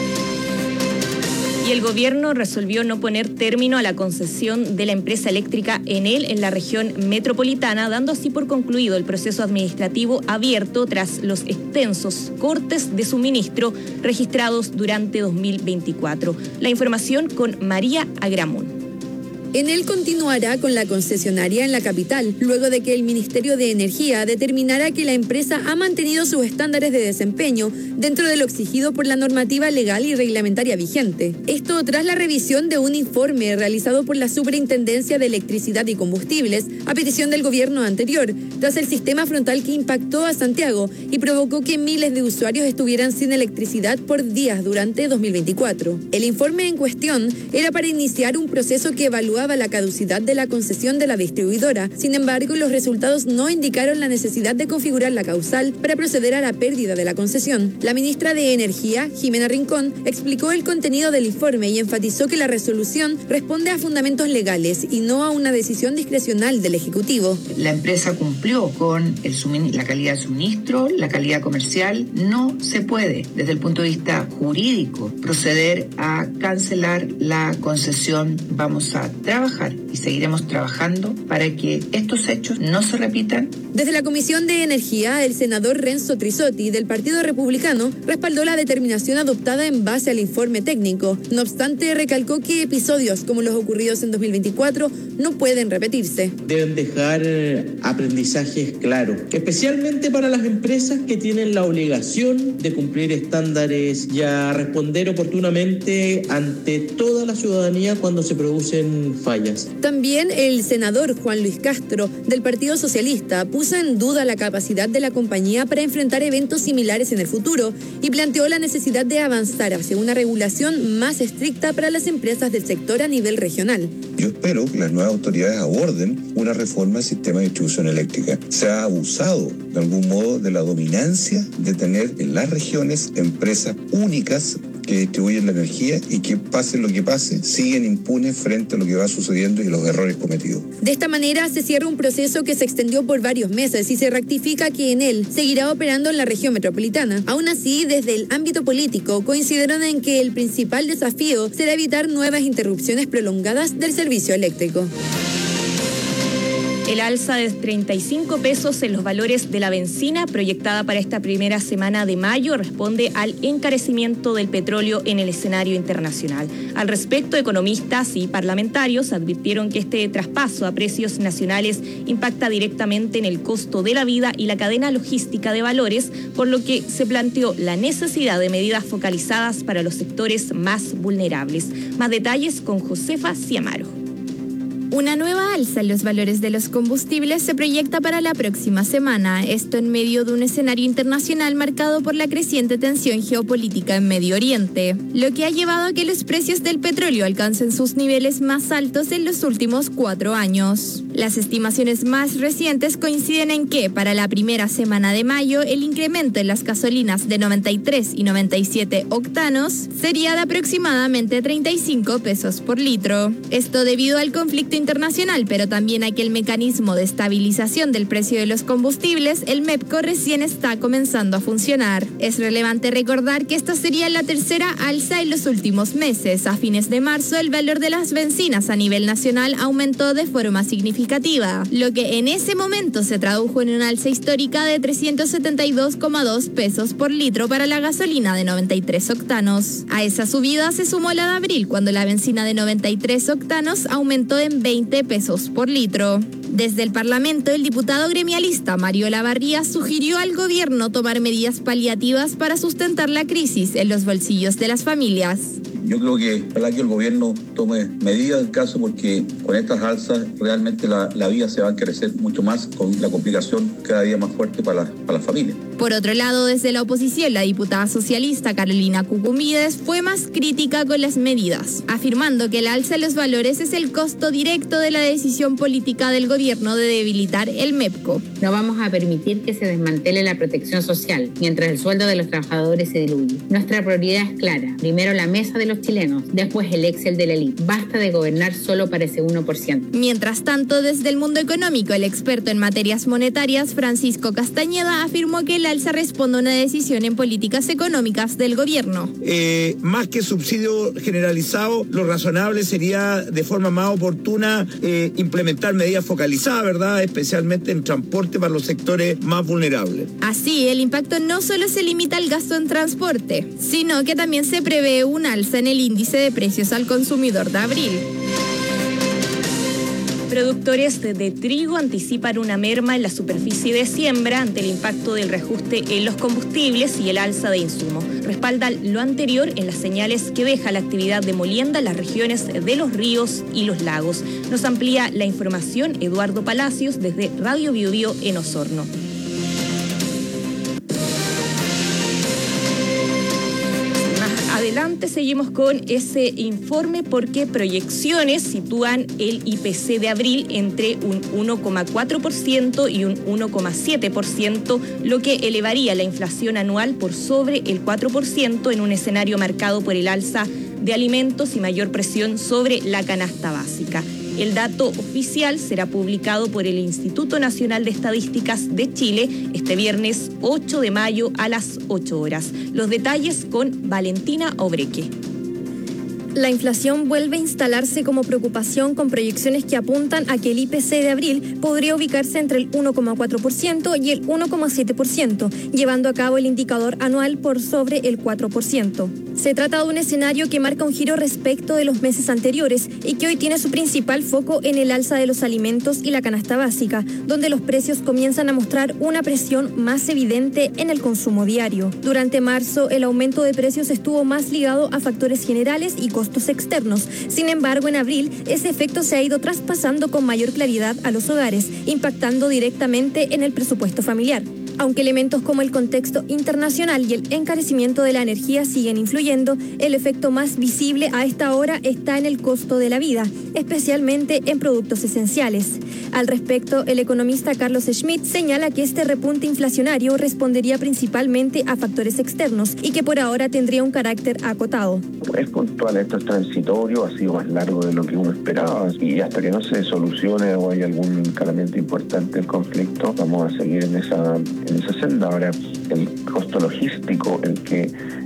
Y el gobierno resolvió no poner término a la concesión de la empresa eléctrica Enel en la región metropolitana, dando así por concluido el proceso administrativo abierto tras los extensos cortes de suministro registrados durante dos mil veinticuatro. La información con María Agramón. Enel continuará con la concesionaria en la capital, luego de que el Ministerio de Energía determinara que la empresa ha mantenido sus estándares de desempeño dentro de lo exigido por la normativa legal y reglamentaria vigente. Esto tras la revisión de un informe realizado por la Superintendencia de Electricidad y Combustibles a petición del gobierno anterior, tras el sistema frontal que impactó a Santiago y provocó que miles de usuarios estuvieran sin electricidad por días durante dos mil veinticuatro. El informe en cuestión era para iniciar un proceso que evaluaba la caducidad de la concesión de la distribuidora. Sin embargo, los resultados no indicaron la necesidad de configurar la causal para proceder a la pérdida de la concesión. La ministra de Energía, Jimena Rincón, explicó el contenido del informe y enfatizó que la resolución responde a fundamentos legales y no a una decisión discrecional del Ejecutivo. La empresa cumplió con el la calidad de suministro, la calidad comercial. No se puede, desde el punto de vista jurídico, proceder a cancelar la concesión. Vamos a trabajar y seguiremos trabajando para que estos hechos no se repitan. Desde la Comisión de Energía, el senador Renzo Trisotti del Partido Republicano respaldó la determinación adoptada en base al informe técnico. No obstante, recalcó que episodios como los ocurridos en dos mil veinticuatro no pueden repetirse. Deben dejar aprendizajes claros, especialmente para las empresas que tienen la obligación de cumplir estándares y a responder oportunamente ante toda la ciudadanía cuando se producen fallas. También el senador Juan Luis Castro del Partido Socialista puso en duda la capacidad de la compañía para enfrentar eventos similares en el futuro y planteó la necesidad de avanzar hacia una regulación más estricta para las empresas del sector a nivel regional. Yo espero que las nuevas autoridades aborden una reforma del sistema de distribución eléctrica. Se ha abusado de algún modo de la dominancia de tener en las regiones empresas únicas que distribuyen la energía y que pase lo que pase, siguen impunes frente a lo que va sucediendo y los errores cometidos. De esta manera se cierra un proceso que se extendió por varios meses y se rectifica que Enel seguirá operando en la región metropolitana. Aún así, desde el ámbito político coincidieron en que el principal desafío será evitar nuevas interrupciones prolongadas del servicio eléctrico. El alza de treinta y cinco pesos en los valores de la bencina proyectada para esta primera semana de mayo responde al encarecimiento del petróleo en el escenario internacional. Al respecto, economistas y parlamentarios advirtieron que este traspaso a precios nacionales impacta directamente en el costo de la vida y la cadena logística de valores, por lo que se planteó la necesidad de medidas focalizadas para los sectores más vulnerables. Más detalles con Josefa Ciamaro. Una nueva alza en los valores de los combustibles se proyecta para la próxima semana, esto en medio de un escenario internacional marcado por la creciente tensión geopolítica en Medio Oriente, lo que ha llevado a que los precios del petróleo alcancen sus niveles más altos en los últimos cuatro años. Las estimaciones más recientes coinciden en que, para la primera semana de mayo, el incremento en las gasolinas de noventa y tres y noventa y siete octanos sería de aproximadamente treinta y cinco pesos por litro. Esto debido al conflicto internacional, pero también a que el mecanismo de estabilización del precio de los combustibles, el MEPCO, recién está comenzando a funcionar. Es relevante recordar que esta sería la tercera alza en los últimos meses. A fines de marzo, el valor de las bencinas a nivel nacional aumentó de forma significativa, lo que en ese momento se tradujo en una alza histórica de trescientos setenta y dos coma dos pesos por litro para la gasolina de noventa y tres octanos. A esa subida se sumó la de abril, cuando la bencina de noventa y tres octanos aumentó en veinte pesos por litro. Desde el Parlamento, el diputado gremialista Mario Olavarría sugirió al gobierno tomar medidas paliativas para sustentar la crisis en los bolsillos de las familias. Yo creo que ojalá que el gobierno tome medidas en caso, porque con estas alzas realmente la, la vida se va a encarecer mucho más, con la complicación cada día más fuerte para, la, para las familias. Por otro lado, desde la oposición, la diputada socialista Carolina Cucumides fue más crítica con las medidas, afirmando que el alza en los valores es el costo directo de la decisión política del gobierno de debilitar el MEPCO. No vamos a permitir que se desmantele la protección social mientras el sueldo de los trabajadores se diluye. Nuestra prioridad es clara. Primero la mesa de los chilenos, después el Excel de la élite. Basta de gobernar solo para ese uno por ciento. Mientras tanto, desde el mundo económico, el experto en materias monetarias Francisco Castañeda afirmó que el alza responde a una decisión en políticas económicas del gobierno. Eh, más que subsidio generalizado, lo razonable sería de forma más oportuna eh, implementar medidas focalizadas, ¿verdad? Especialmente en transporte para los sectores más vulnerables. Así, el impacto no solo se limita al gasto en transporte, sino que también se prevé un alza en el índice de precios al consumidor de abril. Productores de, de trigo anticipan una merma en la superficie de siembra ante el impacto del reajuste en los combustibles y el alza de insumos. Respaldan lo anterior en las señales que deja la actividad de molienda en las regiones de los ríos y los lagos. Nos amplía la información Eduardo Palacios desde Radio Bio Bio en Osorno. Adelante, seguimos con ese informe porque proyecciones sitúan el I P C de abril entre un uno coma cuatro por ciento y un uno coma siete por ciento, lo que elevaría la inflación anual por sobre el cuatro por ciento en un escenario marcado por el alza de alimentos y mayor presión sobre la canasta básica. El dato oficial será publicado por el Instituto Nacional de Estadísticas de Chile este viernes ocho de mayo a las ocho horas. Los detalles con Valentina Obreque. La inflación vuelve a instalarse como preocupación, con proyecciones que apuntan a que el I P C de abril podría ubicarse entre el uno coma cuatro por ciento y el uno coma siete por ciento, llevando a cabo el indicador anual por sobre el cuatro por ciento. Se trata de un escenario que marca un giro respecto de los meses anteriores y que hoy tiene su principal foco en el alza de los alimentos y la canasta básica, donde los precios comienzan a mostrar una presión más evidente en el consumo diario. Durante marzo, el aumento de precios estuvo más ligado a factores generales y costos externos. Sin embargo, en abril, ese efecto se ha ido traspasando con mayor claridad a los hogares, impactando directamente en el presupuesto familiar. Aunque elementos como el contexto internacional y el encarecimiento de la energía siguen influyendo, el efecto más visible a esta hora está en el costo de la vida, especialmente en productos esenciales. Al respecto, el economista Carlos Schmidt señala que este repunte inflacionario respondería principalmente a factores externos y que por ahora tendría un carácter acotado. Es puntual, esto es transitorio, ha sido más largo de lo que uno esperaba y hasta que no se solucione o hay algún calamiento importante del conflicto, vamos a seguir en esa... en esa senda. Ahora, el costo logístico, el que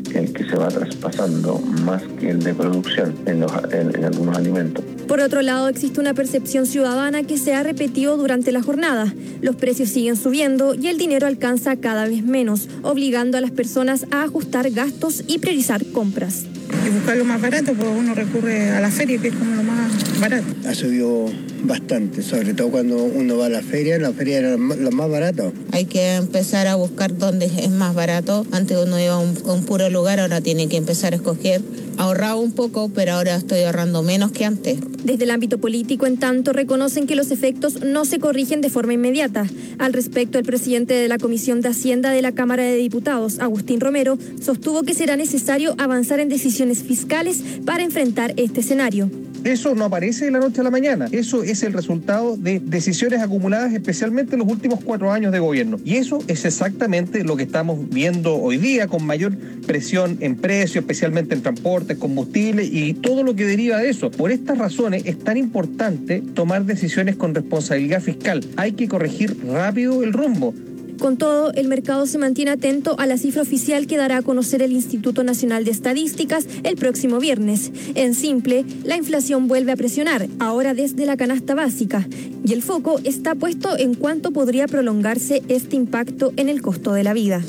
el que se va traspasando más que el de producción en, los, en, en algunos alimentos. Por otro lado, existe una percepción ciudadana que se ha repetido durante la jornada. Los precios siguen subiendo y el dinero alcanza cada vez menos, obligando a las personas a ajustar gastos y priorizar compras. Y buscar lo más barato, pues uno recurre a la feria, que es como lo más barato. Ha subido bastante, sobre todo cuando uno va a la feria, la feria era lo más barato. Hay que empezar a buscar dónde es más barato. Antes uno iba a un, a un puro lugar, ahora tiene que empezar a escoger. Ahorraba un poco, pero ahora estoy ahorrando menos que antes. Desde el ámbito político, en tanto, reconocen que los efectos no se corrigen de forma inmediata. Al respecto, el presidente de la Comisión de Hacienda de la Cámara de Diputados, Agustín Romero, sostuvo que será necesario avanzar en decisiones fiscales para enfrentar este escenario. Eso no aparece de la noche a la mañana. Eso es el resultado de decisiones acumuladas especialmente en los últimos cuatro años de gobierno. Y eso es exactamente lo que estamos viendo hoy día, con mayor presión en precios, especialmente en transportes, combustibles y todo lo que deriva de eso. Por estas razones es tan importante tomar decisiones con responsabilidad fiscal. Hay que corregir rápido el rumbo. Con todo, el mercado se mantiene atento a la cifra oficial que dará a conocer el Instituto Nacional de Estadísticas el próximo viernes. En simple, la inflación vuelve a presionar, ahora desde la canasta básica, y el foco está puesto en cuánto podría prolongarse este impacto en el costo de la vida.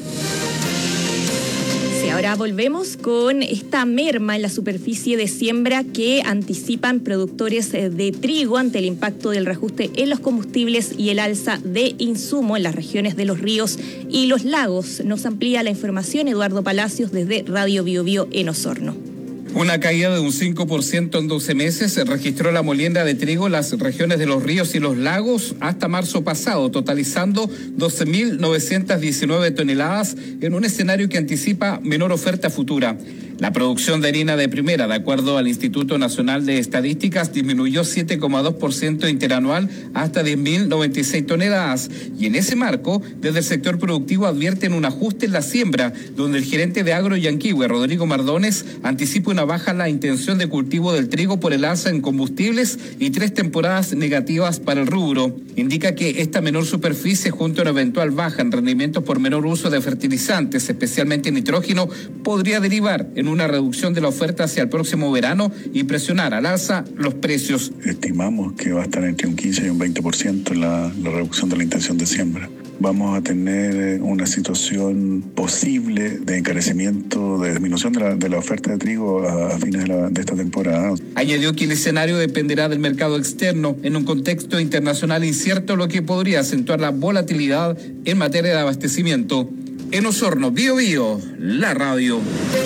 Sí, ahora volvemos con esta merma en la superficie de siembra que anticipan productores de trigo ante el impacto del reajuste en los combustibles y el alza de insumo en las regiones de los ríos y los lagos. Nos amplía la información Eduardo Palacios desde Radio Bio Bio en Osorno. Una caída de un cinco por ciento en doce meses registró la molienda de trigo en las regiones de los ríos y los lagos hasta marzo pasado, totalizando doce mil novecientas diecinueve toneladas en un escenario que anticipa menor oferta futura. La producción de harina de primera, de acuerdo al Instituto Nacional de Estadísticas, disminuyó siete coma dos por ciento interanual hasta diez mil noventa y seis toneladas. Y en ese marco, desde el sector productivo advierten un ajuste en la siembra, donde el gerente de Agro Yanquihue, Rodrigo Mardones, anticipa una baja en la intención de cultivo del trigo por el alza en combustibles y tres temporadas negativas para el rubro. Indica que esta menor superficie, junto a una eventual baja en rendimientos por menor uso de fertilizantes, especialmente nitrógeno, podría derivar en una reducción de la oferta hacia el próximo verano y presionar al alza los precios. Estimamos que va a estar entre un quince y un veinte por ciento la, la reducción de la intención de siembra. Vamos a tener una situación posible de encarecimiento, de disminución de la, de la oferta de trigo a, a fines de, la, de esta temporada. Añadió que el escenario dependerá del mercado externo en un contexto internacional incierto, lo que podría acentuar la volatilidad en materia de abastecimiento. En Osorno, Bio Bio, la radio.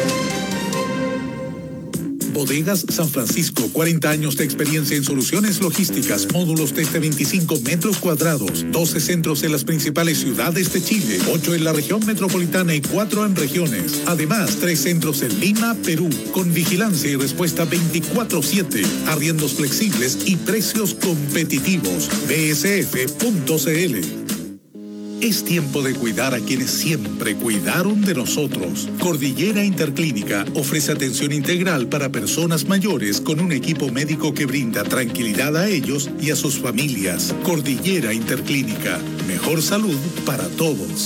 Bodegas San Francisco, cuarenta años de experiencia en soluciones logísticas, módulos desde veinticinco metros cuadrados, doce centros en las principales ciudades de Chile, ocho en la región metropolitana y cuatro en regiones. Además, tres centros en Lima, Perú, con vigilancia y respuesta veinticuatro siete, arriendos flexibles y precios competitivos. B S F punto C L. Es tiempo de cuidar a quienes siempre cuidaron de nosotros. Cordillera Interclínica ofrece atención integral para personas mayores con un equipo médico que brinda tranquilidad a ellos y a sus familias. Cordillera Interclínica, mejor salud para todos.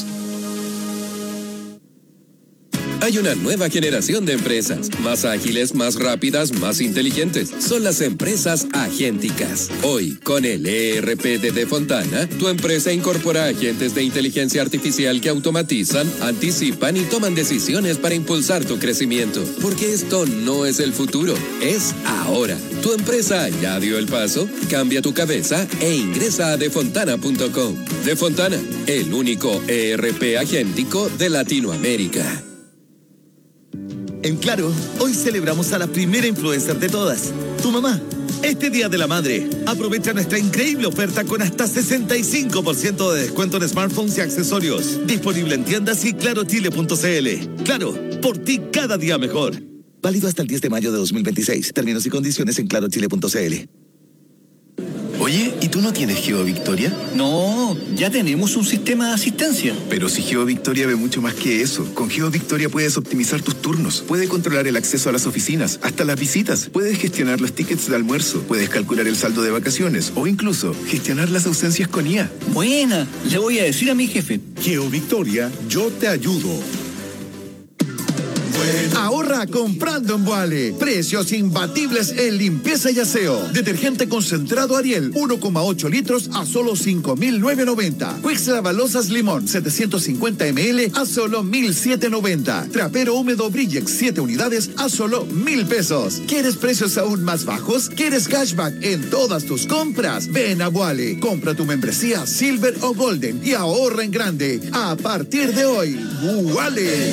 Hay una nueva generación de empresas, más ágiles, más rápidas, más inteligentes. Son las empresas agénticas. Hoy, con el E R P de Defontana, tu empresa incorpora agentes de inteligencia artificial que automatizan, anticipan y toman decisiones para impulsar tu crecimiento. Porque esto no es el futuro, es ahora. Tu empresa ya dio el paso, cambia tu cabeza e ingresa a defontana punto com. Defontana, el único E R P agéntico de Latinoamérica. En Claro, hoy celebramos a la primera influencer de todas, tu mamá. Este Día de la Madre, aprovecha nuestra increíble oferta con hasta sesenta y cinco por ciento de descuento en smartphones y accesorios. Disponible en tiendas y claro chile punto c l. Claro, por ti cada día mejor. Válido hasta el diez de mayo de dos mil veintiséis. Términos y condiciones en claro chile punto c l. Oye, ¿y tú no tienes GeoVictoria? No, ya tenemos un sistema de asistencia. Pero si GeoVictoria ve mucho más que eso. Con GeoVictoria puedes optimizar tus turnos, puedes controlar el acceso a las oficinas, hasta las visitas, puedes gestionar los tickets de almuerzo, puedes calcular el saldo de vacaciones o incluso gestionar las ausencias con I A. Buena, le voy a decir a mi jefe. GeoVictoria, yo te ayudo. Ahorra comprando en Boale. Precios imbatibles en limpieza y aseo. Detergente concentrado Ariel, uno coma ocho litros a solo cinco mil novecientos noventa. Quix Lavalosas Limón, setecientos cincuenta mililitros a solo mil setecientos noventa. Trapero húmedo Brillex, siete unidades a solo mil pesos. ¿Quieres precios aún más bajos? ¿Quieres cashback en todas tus compras? Ven a Boale. Compra tu membresía Silver o Golden y ahorra en grande. A partir de hoy, Boale.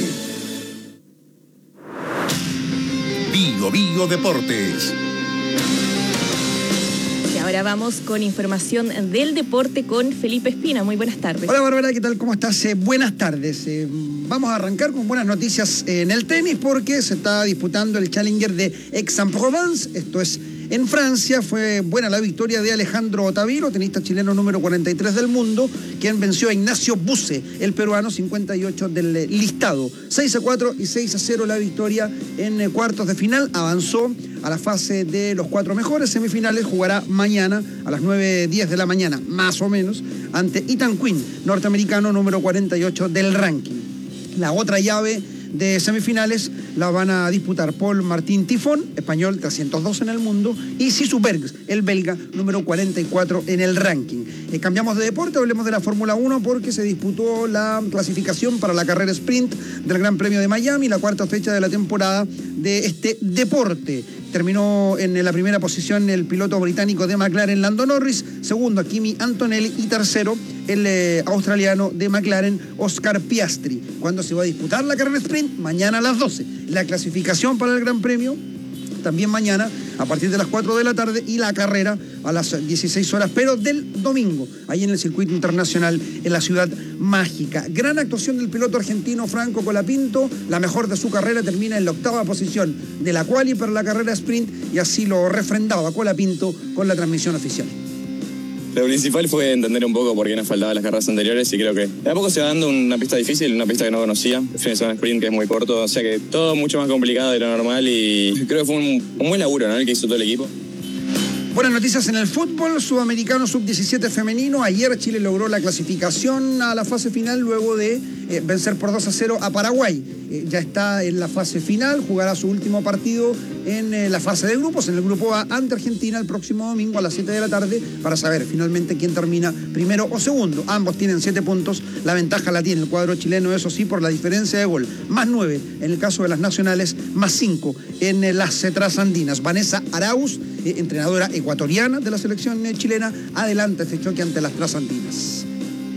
Bio Bio Deportes. Y ahora vamos con información del deporte con Felipe Espina. Muy buenas tardes. Hola Bárbara, ¿qué tal? ¿Cómo estás? Eh, buenas tardes. Eh, vamos a arrancar con buenas noticias en el tenis porque se está disputando el Challenger de Aix-en-Provence. Esto es en Francia. Fue buena la victoria de Alejandro Otavilo, tenista chileno número cuarenta y tres del mundo, quien venció a Ignacio Buse, el peruano, cincuenta y ocho del listado. seis a cuatro y seis a cero la victoria en cuartos de final. Avanzó a la fase de los cuatro mejores semifinales. Jugará mañana a las nueve diez de la mañana, más o menos, ante Ethan Quinn, norteamericano número cuarenta y ocho del ranking. La otra llave de semifinales la van a disputar Paul Martín Tifón, español trescientos dos en el mundo, y Sisu Bergs, el belga, número cuarenta y cuatro en el ranking. Eh, cambiamos de deporte, hablemos de la Fórmula uno porque se disputó la clasificación para la carrera sprint del Gran Premio de Miami, la cuarta fecha de la temporada de este deporte. Terminó en la primera posición el piloto británico de McLaren, Lando Norris, segundo a Kimi Antonelli y tercero el eh, australiano de McLaren, Oscar Piastri. ¿Cuándo se va a disputar la carrera sprint? Mañana a las doce. La clasificación para el Gran Premio también mañana a partir de las cuatro de la tarde y la carrera a las dieciséis horas, pero del domingo, ahí en el circuito internacional en la Ciudad Mágica. Gran actuación del piloto argentino Franco Colapinto, la mejor de su carrera, termina en la octava posición de la quali para la carrera sprint y así lo refrendaba Colapinto con la transmisión oficial. Lo principal fue entender un poco por qué nos faltaban las carreras anteriores y creo que de a poco se va dando una pista difícil, una pista que no conocía, el fin de semana sprint que es muy corto, o sea que todo mucho más complicado de lo normal y creo que fue un, un buen laburo, ¿no?, el que hizo todo el equipo. Buenas noticias en el fútbol sudamericano sub diecisiete femenino. Ayer Chile logró la clasificación a la fase final luego de eh, vencer por dos a cero a Paraguay. Eh, ya está en la fase final, jugará su último partido en eh, la fase de grupos, en el grupo A, ante Argentina el próximo domingo a las siete de la tarde para saber finalmente quién termina primero o segundo. Ambos tienen siete puntos, la ventaja la tiene el cuadro chileno, eso sí, por la diferencia de gol. Más nueve en el caso de las nacionales, más cinco en eh, las trasandinas. Vanessa Arauz, eh, entrenadora ecuatoriana de la selección eh, chilena, adelanta este choque ante las trasandinas.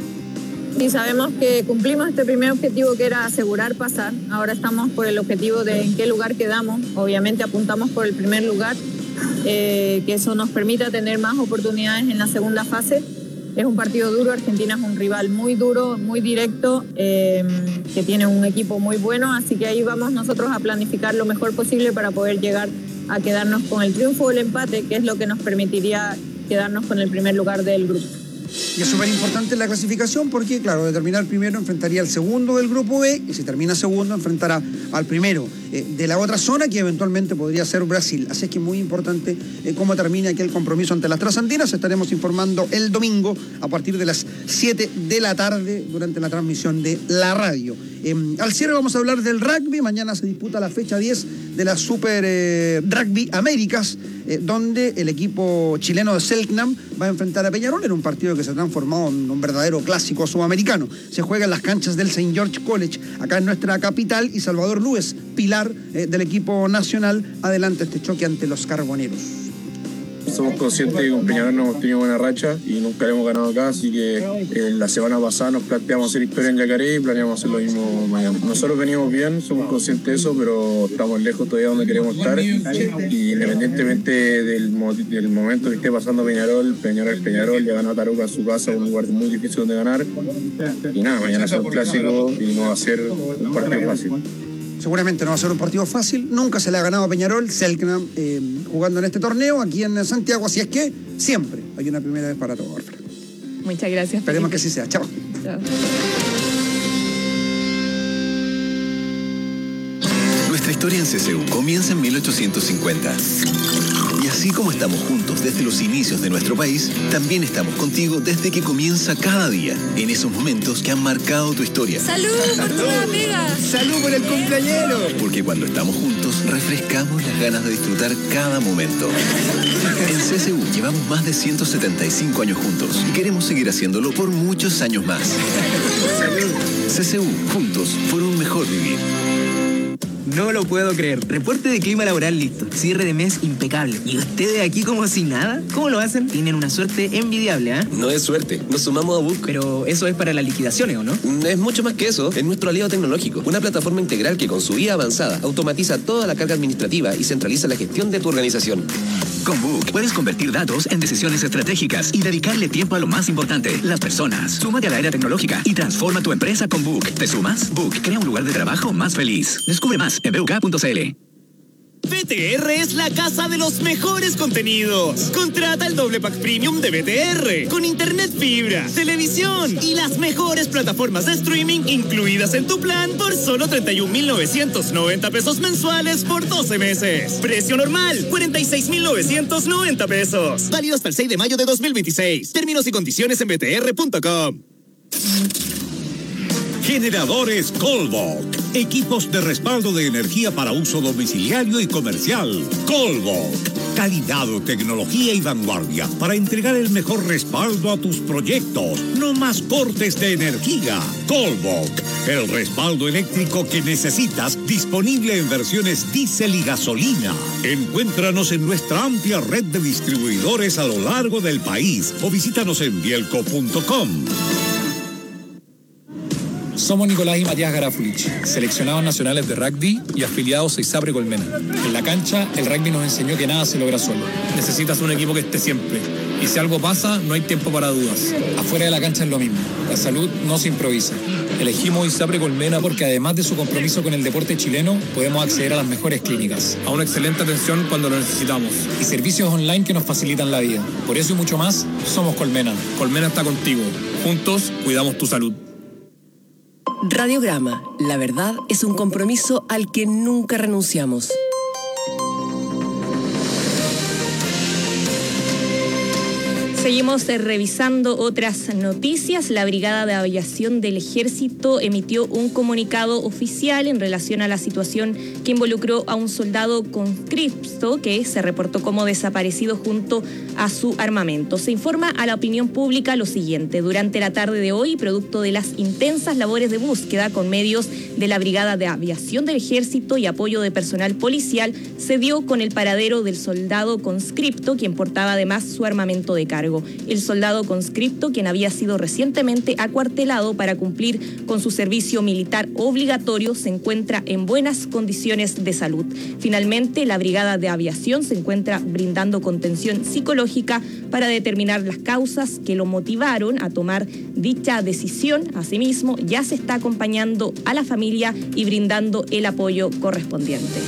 Y sabemos que cumplimos este primer objetivo que era asegurar pasar. Ahora estamos por el objetivo de en qué lugar quedamos. Obviamente apuntamos por el primer lugar, eh, que eso nos permita tener más oportunidades en la segunda fase. Es un partido duro, Argentina es un rival muy duro, muy directo, eh, que tiene un equipo muy bueno, así que ahí vamos nosotros a planificar lo mejor posible para poder llegar a quedarnos con el triunfo o el empate, que es lo que nos permitiría quedarnos con el primer lugar del grupo. Y es súper importante la clasificación porque, claro, de terminar primero enfrentaría al segundo del grupo B y si termina segundo enfrentará al primero eh, de la otra zona, que eventualmente podría ser Brasil. Así es que es muy importante eh, cómo termina aquí el compromiso ante las trasandinas. Estaremos informando el domingo a partir de las siete de la tarde durante la transmisión de la radio. Eh, al cierre vamos a hablar del rugby. Mañana se disputa la fecha diez de la Super eh, Rugby Américas, eh, donde el equipo chileno de Selknam va a enfrentar a Peñarol en un partido que se ha transformado en un verdadero clásico sudamericano. Se juega en las canchas del Saint George College, acá en nuestra capital, y Salvador Lúez, pilar eh, del equipo nacional, adelanta este choque ante los carboneros. Somos conscientes que con Peñarol no hemos tenido buena racha y nunca hemos ganado acá, así que eh, la semana pasada nos planteamos hacer historia en Yacaré y planeamos hacer lo mismo mañana. Nosotros venimos bien, somos conscientes de eso, pero estamos lejos todavía donde queremos estar y independientemente del, del momento que esté pasando Peñarol, Peñarol es Peñarol, ya ganó a Tarouca en su casa, un lugar muy difícil donde ganar y nada, mañana es un clásico y no va a ser un partido fácil. Seguramente no va a ser un partido fácil, nunca se le ha ganado a Peñarol, Selknam, eh, jugando en este torneo aquí en Santiago, así es que siempre hay una primera vez para todo, Alfredo. Muchas gracias. Esperemos que así sea. Chao. Chao. Nuestra historia en C C U comienza en mil ochocientos cincuenta. Y así Así como estamos juntos desde los inicios de nuestro país, también estamos contigo desde que comienza cada día, en esos momentos que han marcado tu historia. ¡Salud por tu nueva pega! ¡Salud por el cumpleañero! Porque cuando estamos juntos, refrescamos las ganas de disfrutar cada momento. En C S U llevamos más de ciento setenta y cinco años juntos y queremos seguir haciéndolo por muchos años más. ¡Salud! C S U, juntos por un mejor vivir. No lo puedo creer. Reporte de clima laboral listo. Cierre de mes impecable. ¿Y ustedes aquí como si nada? ¿Cómo lo hacen? Tienen una suerte envidiable, ¿ah? ¿eh? No es suerte. Nos sumamos a Book. Pero eso es para las liquidaciones, ¿o no? Es mucho más que eso. Es nuestro aliado tecnológico. Una plataforma integral que con su I A avanzada automatiza toda la carga administrativa y centraliza la gestión de tu organización. Con Book puedes convertir datos en decisiones estratégicas y dedicarle tiempo a lo más importante, las personas. Súmate a la era tecnológica y transforma tu empresa con Book. ¿Te sumas? Book crea un lugar de trabajo más feliz. Descubre más en b u k punto c l. B T R es la casa de los mejores contenidos. Contrata el doble pack premium de B T R con internet fibra, televisión y las mejores plataformas de streaming incluidas en tu plan por solo treinta y un mil novecientos noventa pesos mensuales por doce meses. Precio normal, cuarenta y seis mil novecientos noventa pesos. Válido hasta el seis de mayo de dos mil veintiséis. Términos y condiciones en b t r punto com. Generadores Colbok. Equipos de respaldo de energía para uso domiciliario y comercial. Colbok. Calidad, tecnología y vanguardia para entregar el mejor respaldo a tus proyectos. No más cortes de energía. Colbok. El respaldo eléctrico que necesitas, disponible en versiones diésel y gasolina. Encuéntranos en nuestra amplia red de distribuidores a lo largo del país o visítanos en bielco punto com. Somos Nicolás y Matías Garafulich, seleccionados nacionales de rugby y afiliados a ISAPRE Colmena. En la cancha, el rugby nos enseñó que nada se logra solo. Necesitas un equipo que esté siempre. Y si algo pasa, no hay tiempo para dudas. Afuera de la cancha es lo mismo. La salud no se improvisa. Elegimos ISAPRE Colmena porque además de su compromiso con el deporte chileno, podemos acceder a las mejores clínicas, a una excelente atención cuando lo necesitamos y servicios online que nos facilitan la vida. Por eso y mucho más, somos Colmena. Colmena está contigo. Juntos, cuidamos tu salud. Radiograma, la verdad es un compromiso al que nunca renunciamos. Seguimos revisando otras noticias. La Brigada de Aviación del Ejército emitió un comunicado oficial en relación a la situación que involucró a un soldado conscripto que se reportó como desaparecido junto a su armamento. Se informa a la opinión pública lo siguiente. Durante la tarde de hoy, producto de las intensas labores de búsqueda con medios de la Brigada de Aviación del Ejército y apoyo de personal policial, se dio con el paradero del soldado conscripto, quien portaba además su armamento de cargo. El soldado conscripto, quien había sido recientemente acuartelado para cumplir con su servicio militar obligatorio, se encuentra en buenas condiciones de salud. Finalmente, la Brigada de Aviación se encuentra brindando contención psicológica para determinar las causas que lo motivaron a tomar dicha decisión. Asimismo, ya se está acompañando a la familia y brindando el apoyo correspondiente.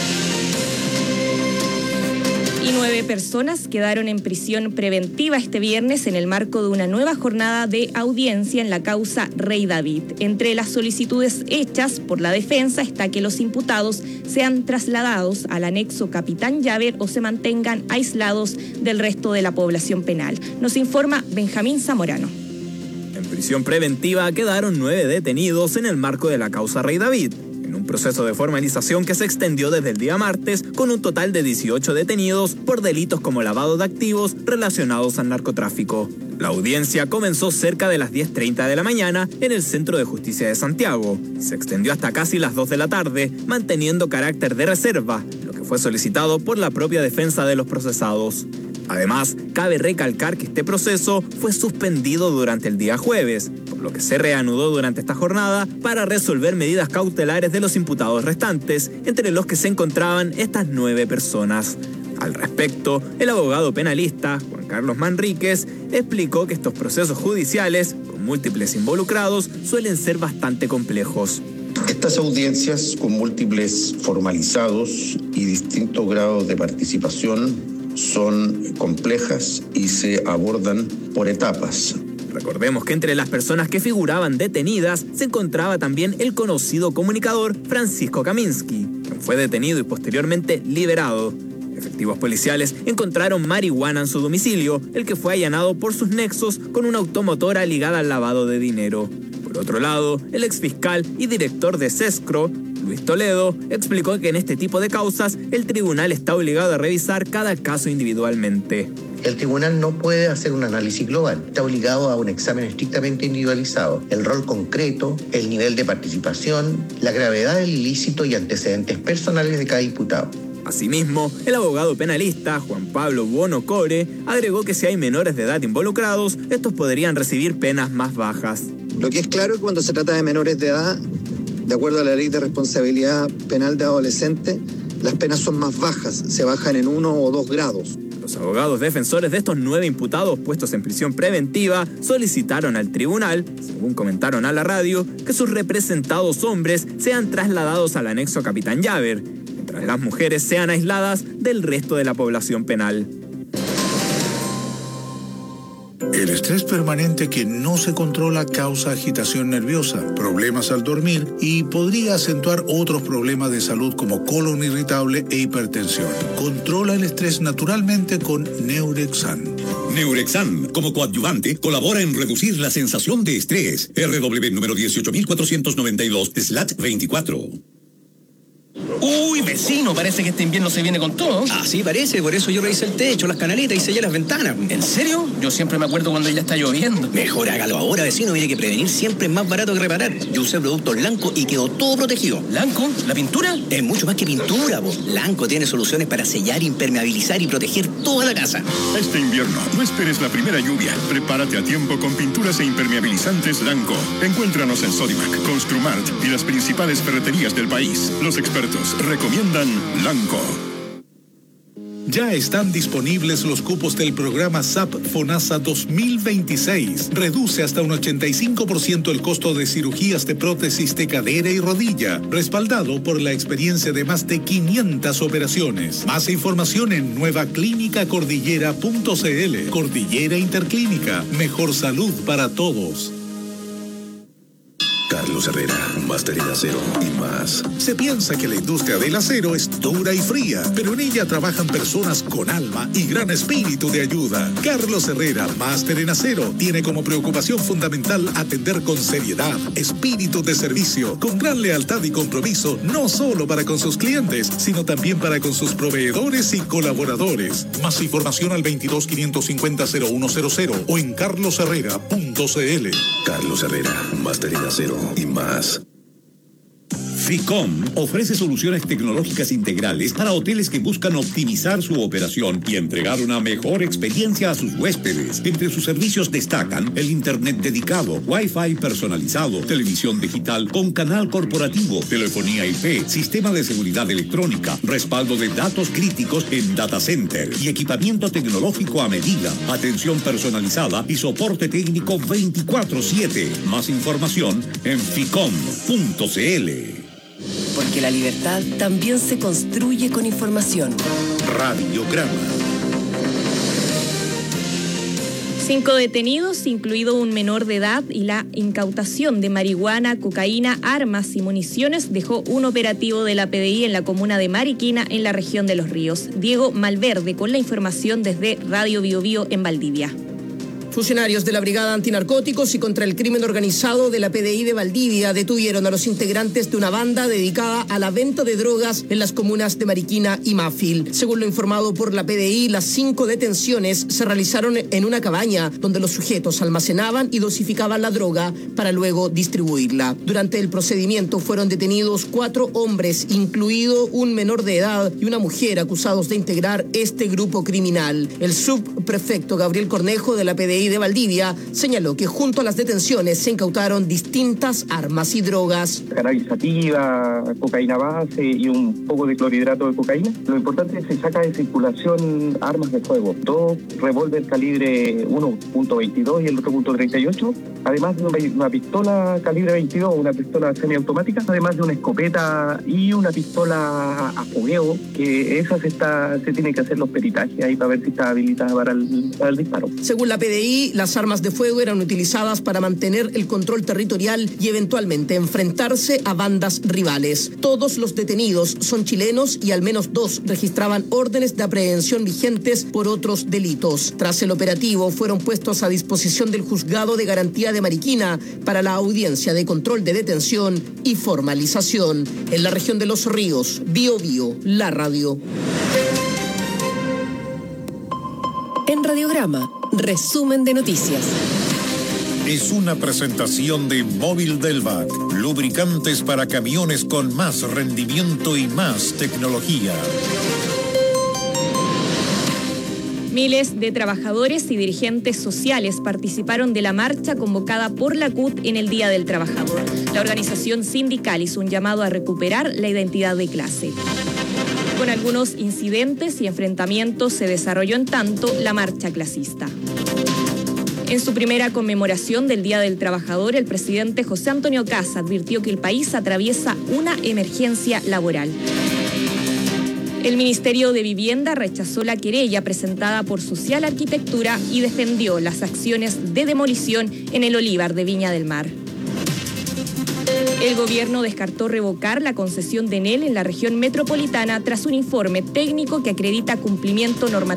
Y nueve personas quedaron en prisión preventiva este viernes en el marco de una nueva jornada de audiencia en la causa Rey David. Entre las solicitudes hechas por la defensa está que los imputados sean trasladados al anexo Capitán Llaver o se mantengan aislados del resto de la población penal. Nos informa Benjamín Zamorano. En prisión preventiva quedaron nueve detenidos en el marco de la causa Rey David, en un proceso de formalización que se extendió desde el día martes con un total de dieciocho detenidos por delitos como lavado de activos relacionados al narcotráfico. La audiencia comenzó cerca de las diez treinta de la mañana en el Centro de Justicia de Santiago y se extendió hasta casi las dos de la tarde, manteniendo carácter de reserva, lo que fue solicitado por la propia defensa de los procesados. Además, cabe recalcar que este proceso fue suspendido durante el día jueves, por lo que se reanudó durante esta jornada para resolver medidas cautelares de los imputados restantes, entre los que se encontraban estas nueve personas. Al respecto, el abogado penalista, Juan Carlos Manríquez, explicó que estos procesos judiciales, con múltiples involucrados, suelen ser bastante complejos. Estas audiencias, con múltiples formalizados y distintos grados de participación, son complejas y se abordan por etapas. Recordemos que entre las personas que figuraban detenidas se encontraba también el conocido comunicador Francisco Kaminsky, quien fue detenido y posteriormente liberado. Efectivos policiales encontraron marihuana en su domicilio, el que fue allanado por sus nexos con una automotora ligada al lavado de dinero. Por otro lado, el exfiscal y director de SESCRO, Luis Toledo, explicó que en este tipo de causas el tribunal está obligado a revisar cada caso individualmente. El tribunal no puede hacer un análisis global, está obligado a un examen estrictamente individualizado. El rol concreto, el nivel de participación, la gravedad del ilícito y antecedentes personales de cada imputado. Asimismo, el abogado penalista Juan Pablo Bono Core agregó que si hay menores de edad involucrados, estos podrían recibir penas más bajas. Lo que es claro es que cuando se trata de menores de edad, de acuerdo a la ley de responsabilidad penal de adolescentes, las penas son más bajas, se bajan en uno o dos grados. Los abogados defensores de estos nueve imputados puestos en prisión preventiva solicitaron al tribunal, según comentaron a la radio, que sus representados hombres sean trasladados al anexo Capitán Llaver, mientras las mujeres sean aisladas del resto de la población penal. El estrés permanente que no se controla causa agitación nerviosa, problemas al dormir y podría acentuar otros problemas de salud como colon irritable e hipertensión. Controla el estrés naturalmente con Neurexan. Neurexan, como coadyuvante, colabora en reducir la sensación de estrés. R W número dieciocho mil cuatrocientos noventa y dos slash veinticuatro. Uy, vecino, parece que este invierno se viene con todo. Ah, sí, parece, por eso yo revisé el techo, las canaletas y sellé las ventanas. ¿En serio? Yo siempre me acuerdo cuando ya está lloviendo. Mejor hágalo ahora, vecino, mire que prevenir siempre es más barato que reparar. Yo usé productos Lanco y quedó todo protegido. ¿Lanco? ¿La pintura? Es mucho más que pintura, po. Lanco tiene soluciones para sellar, impermeabilizar y proteger toda la casa. Este invierno, no esperes la primera lluvia. Prepárate a tiempo con pinturas e impermeabilizantes Lanco. Encuéntranos en Sodimac, Construmart y las principales ferreterías del país. Los expertos recomiendan Lanco. Ya están disponibles los cupos del programa S A P FONASA dos mil veintiséis. Reduce hasta un ochenta y cinco por ciento el costo de cirugías de prótesis de cadera y rodilla, respaldado por la experiencia de más de quinientas operaciones. Más información en nueva clínica cordillera punto c l. Cordillera Interclínica, mejor salud para todos. Carlos Herrera, máster en acero y más. Se piensa que la industria del acero es dura y fría, pero en ella trabajan personas con alma y gran espíritu de ayuda. Carlos Herrera, máster en acero, tiene como preocupación fundamental atender con seriedad, espíritu de servicio, con gran lealtad y compromiso, no solo para con sus clientes, sino también para con sus proveedores y colaboradores. Más información al veintidós quinientos cincuenta cero uno cero cero o en carlos herrera punto c l. Carlos Herrera, máster en acero y más. FICOM ofrece soluciones tecnológicas integrales para hoteles que buscan optimizar su operación y entregar una mejor experiencia a sus huéspedes. Entre sus servicios destacan el internet dedicado, Wi-Fi personalizado, televisión digital con canal corporativo, telefonía I P, sistema de seguridad electrónica, respaldo de datos críticos en data center y equipamiento tecnológico a medida, atención personalizada y soporte técnico veinticuatro siete. Más información en ficom punto c l. Porque la libertad también se construye con información. Radiograma. Cinco detenidos, incluido un menor de edad, y la incautación de marihuana, cocaína, armas y municiones dejó un operativo de la P D I en la comuna de Mariquina, en la región de Los Ríos. Diego Malverde con la información desde Radio Biobío en Valdivia. Funcionarios de la Brigada Antinarcóticos y contra el Crimen Organizado de la P D I de Valdivia detuvieron a los integrantes de una banda dedicada a la venta de drogas en las comunas de Mariquina y Mafil. Según lo informado por la P D I, las cinco detenciones se realizaron en una cabaña donde los sujetos almacenaban y dosificaban la droga para luego distribuirla. Durante el procedimiento fueron detenidos cuatro hombres, incluido un menor de edad y una mujer, acusados de integrar este grupo criminal. El subprefecto Gabriel Cornejo de la P D I de Valdivia señaló que junto a las detenciones se incautaron distintas armas y drogas. Cannabis sativa, cocaína base y un poco de clorhidrato de cocaína. Lo importante es que se saca de circulación armas de fuego, dos revólver calibre uno punto veintidós y el otro punto treinta y ocho, además de una, una pistola calibre veintidós, una pistola semiautomática, además de una escopeta y una pistola a fogueo, que esa se, está, se tiene que hacer los peritajes ahí para ver si está habilitada para el, para el disparo. Según la P D I, Allí las armas de fuego eran utilizadas para mantener el control territorial y eventualmente enfrentarse a bandas rivales. Todos los detenidos son chilenos y al menos dos registraban órdenes de aprehensión vigentes por otros delitos. Tras el operativo fueron puestos a disposición del Juzgado de Garantía de Mariquina para la audiencia de control de detención y formalización. En la región de Los Ríos, Bio Bio, la radio. En Radiograma, resumen de noticias. Es una presentación de Móvil Delvac, lubricantes para camiones con más rendimiento y más tecnología. Miles de trabajadores y dirigentes sociales participaron de la marcha convocada por la C U T en el Día del Trabajador. La organización sindical hizo un llamado a recuperar la identidad de clase. Con algunos incidentes y enfrentamientos se desarrolló en tanto la marcha clasista. En su primera conmemoración del Día del Trabajador, el presidente José Antonio Kast advirtió que el país atraviesa una emergencia laboral. El Ministerio de Vivienda rechazó la querella presentada por Social Arquitectura y defendió las acciones de demolición en el Olivar de Viña del Mar. El gobierno descartó revocar la concesión de Enel en la región metropolitana tras un informe técnico que acredita cumplimiento normativo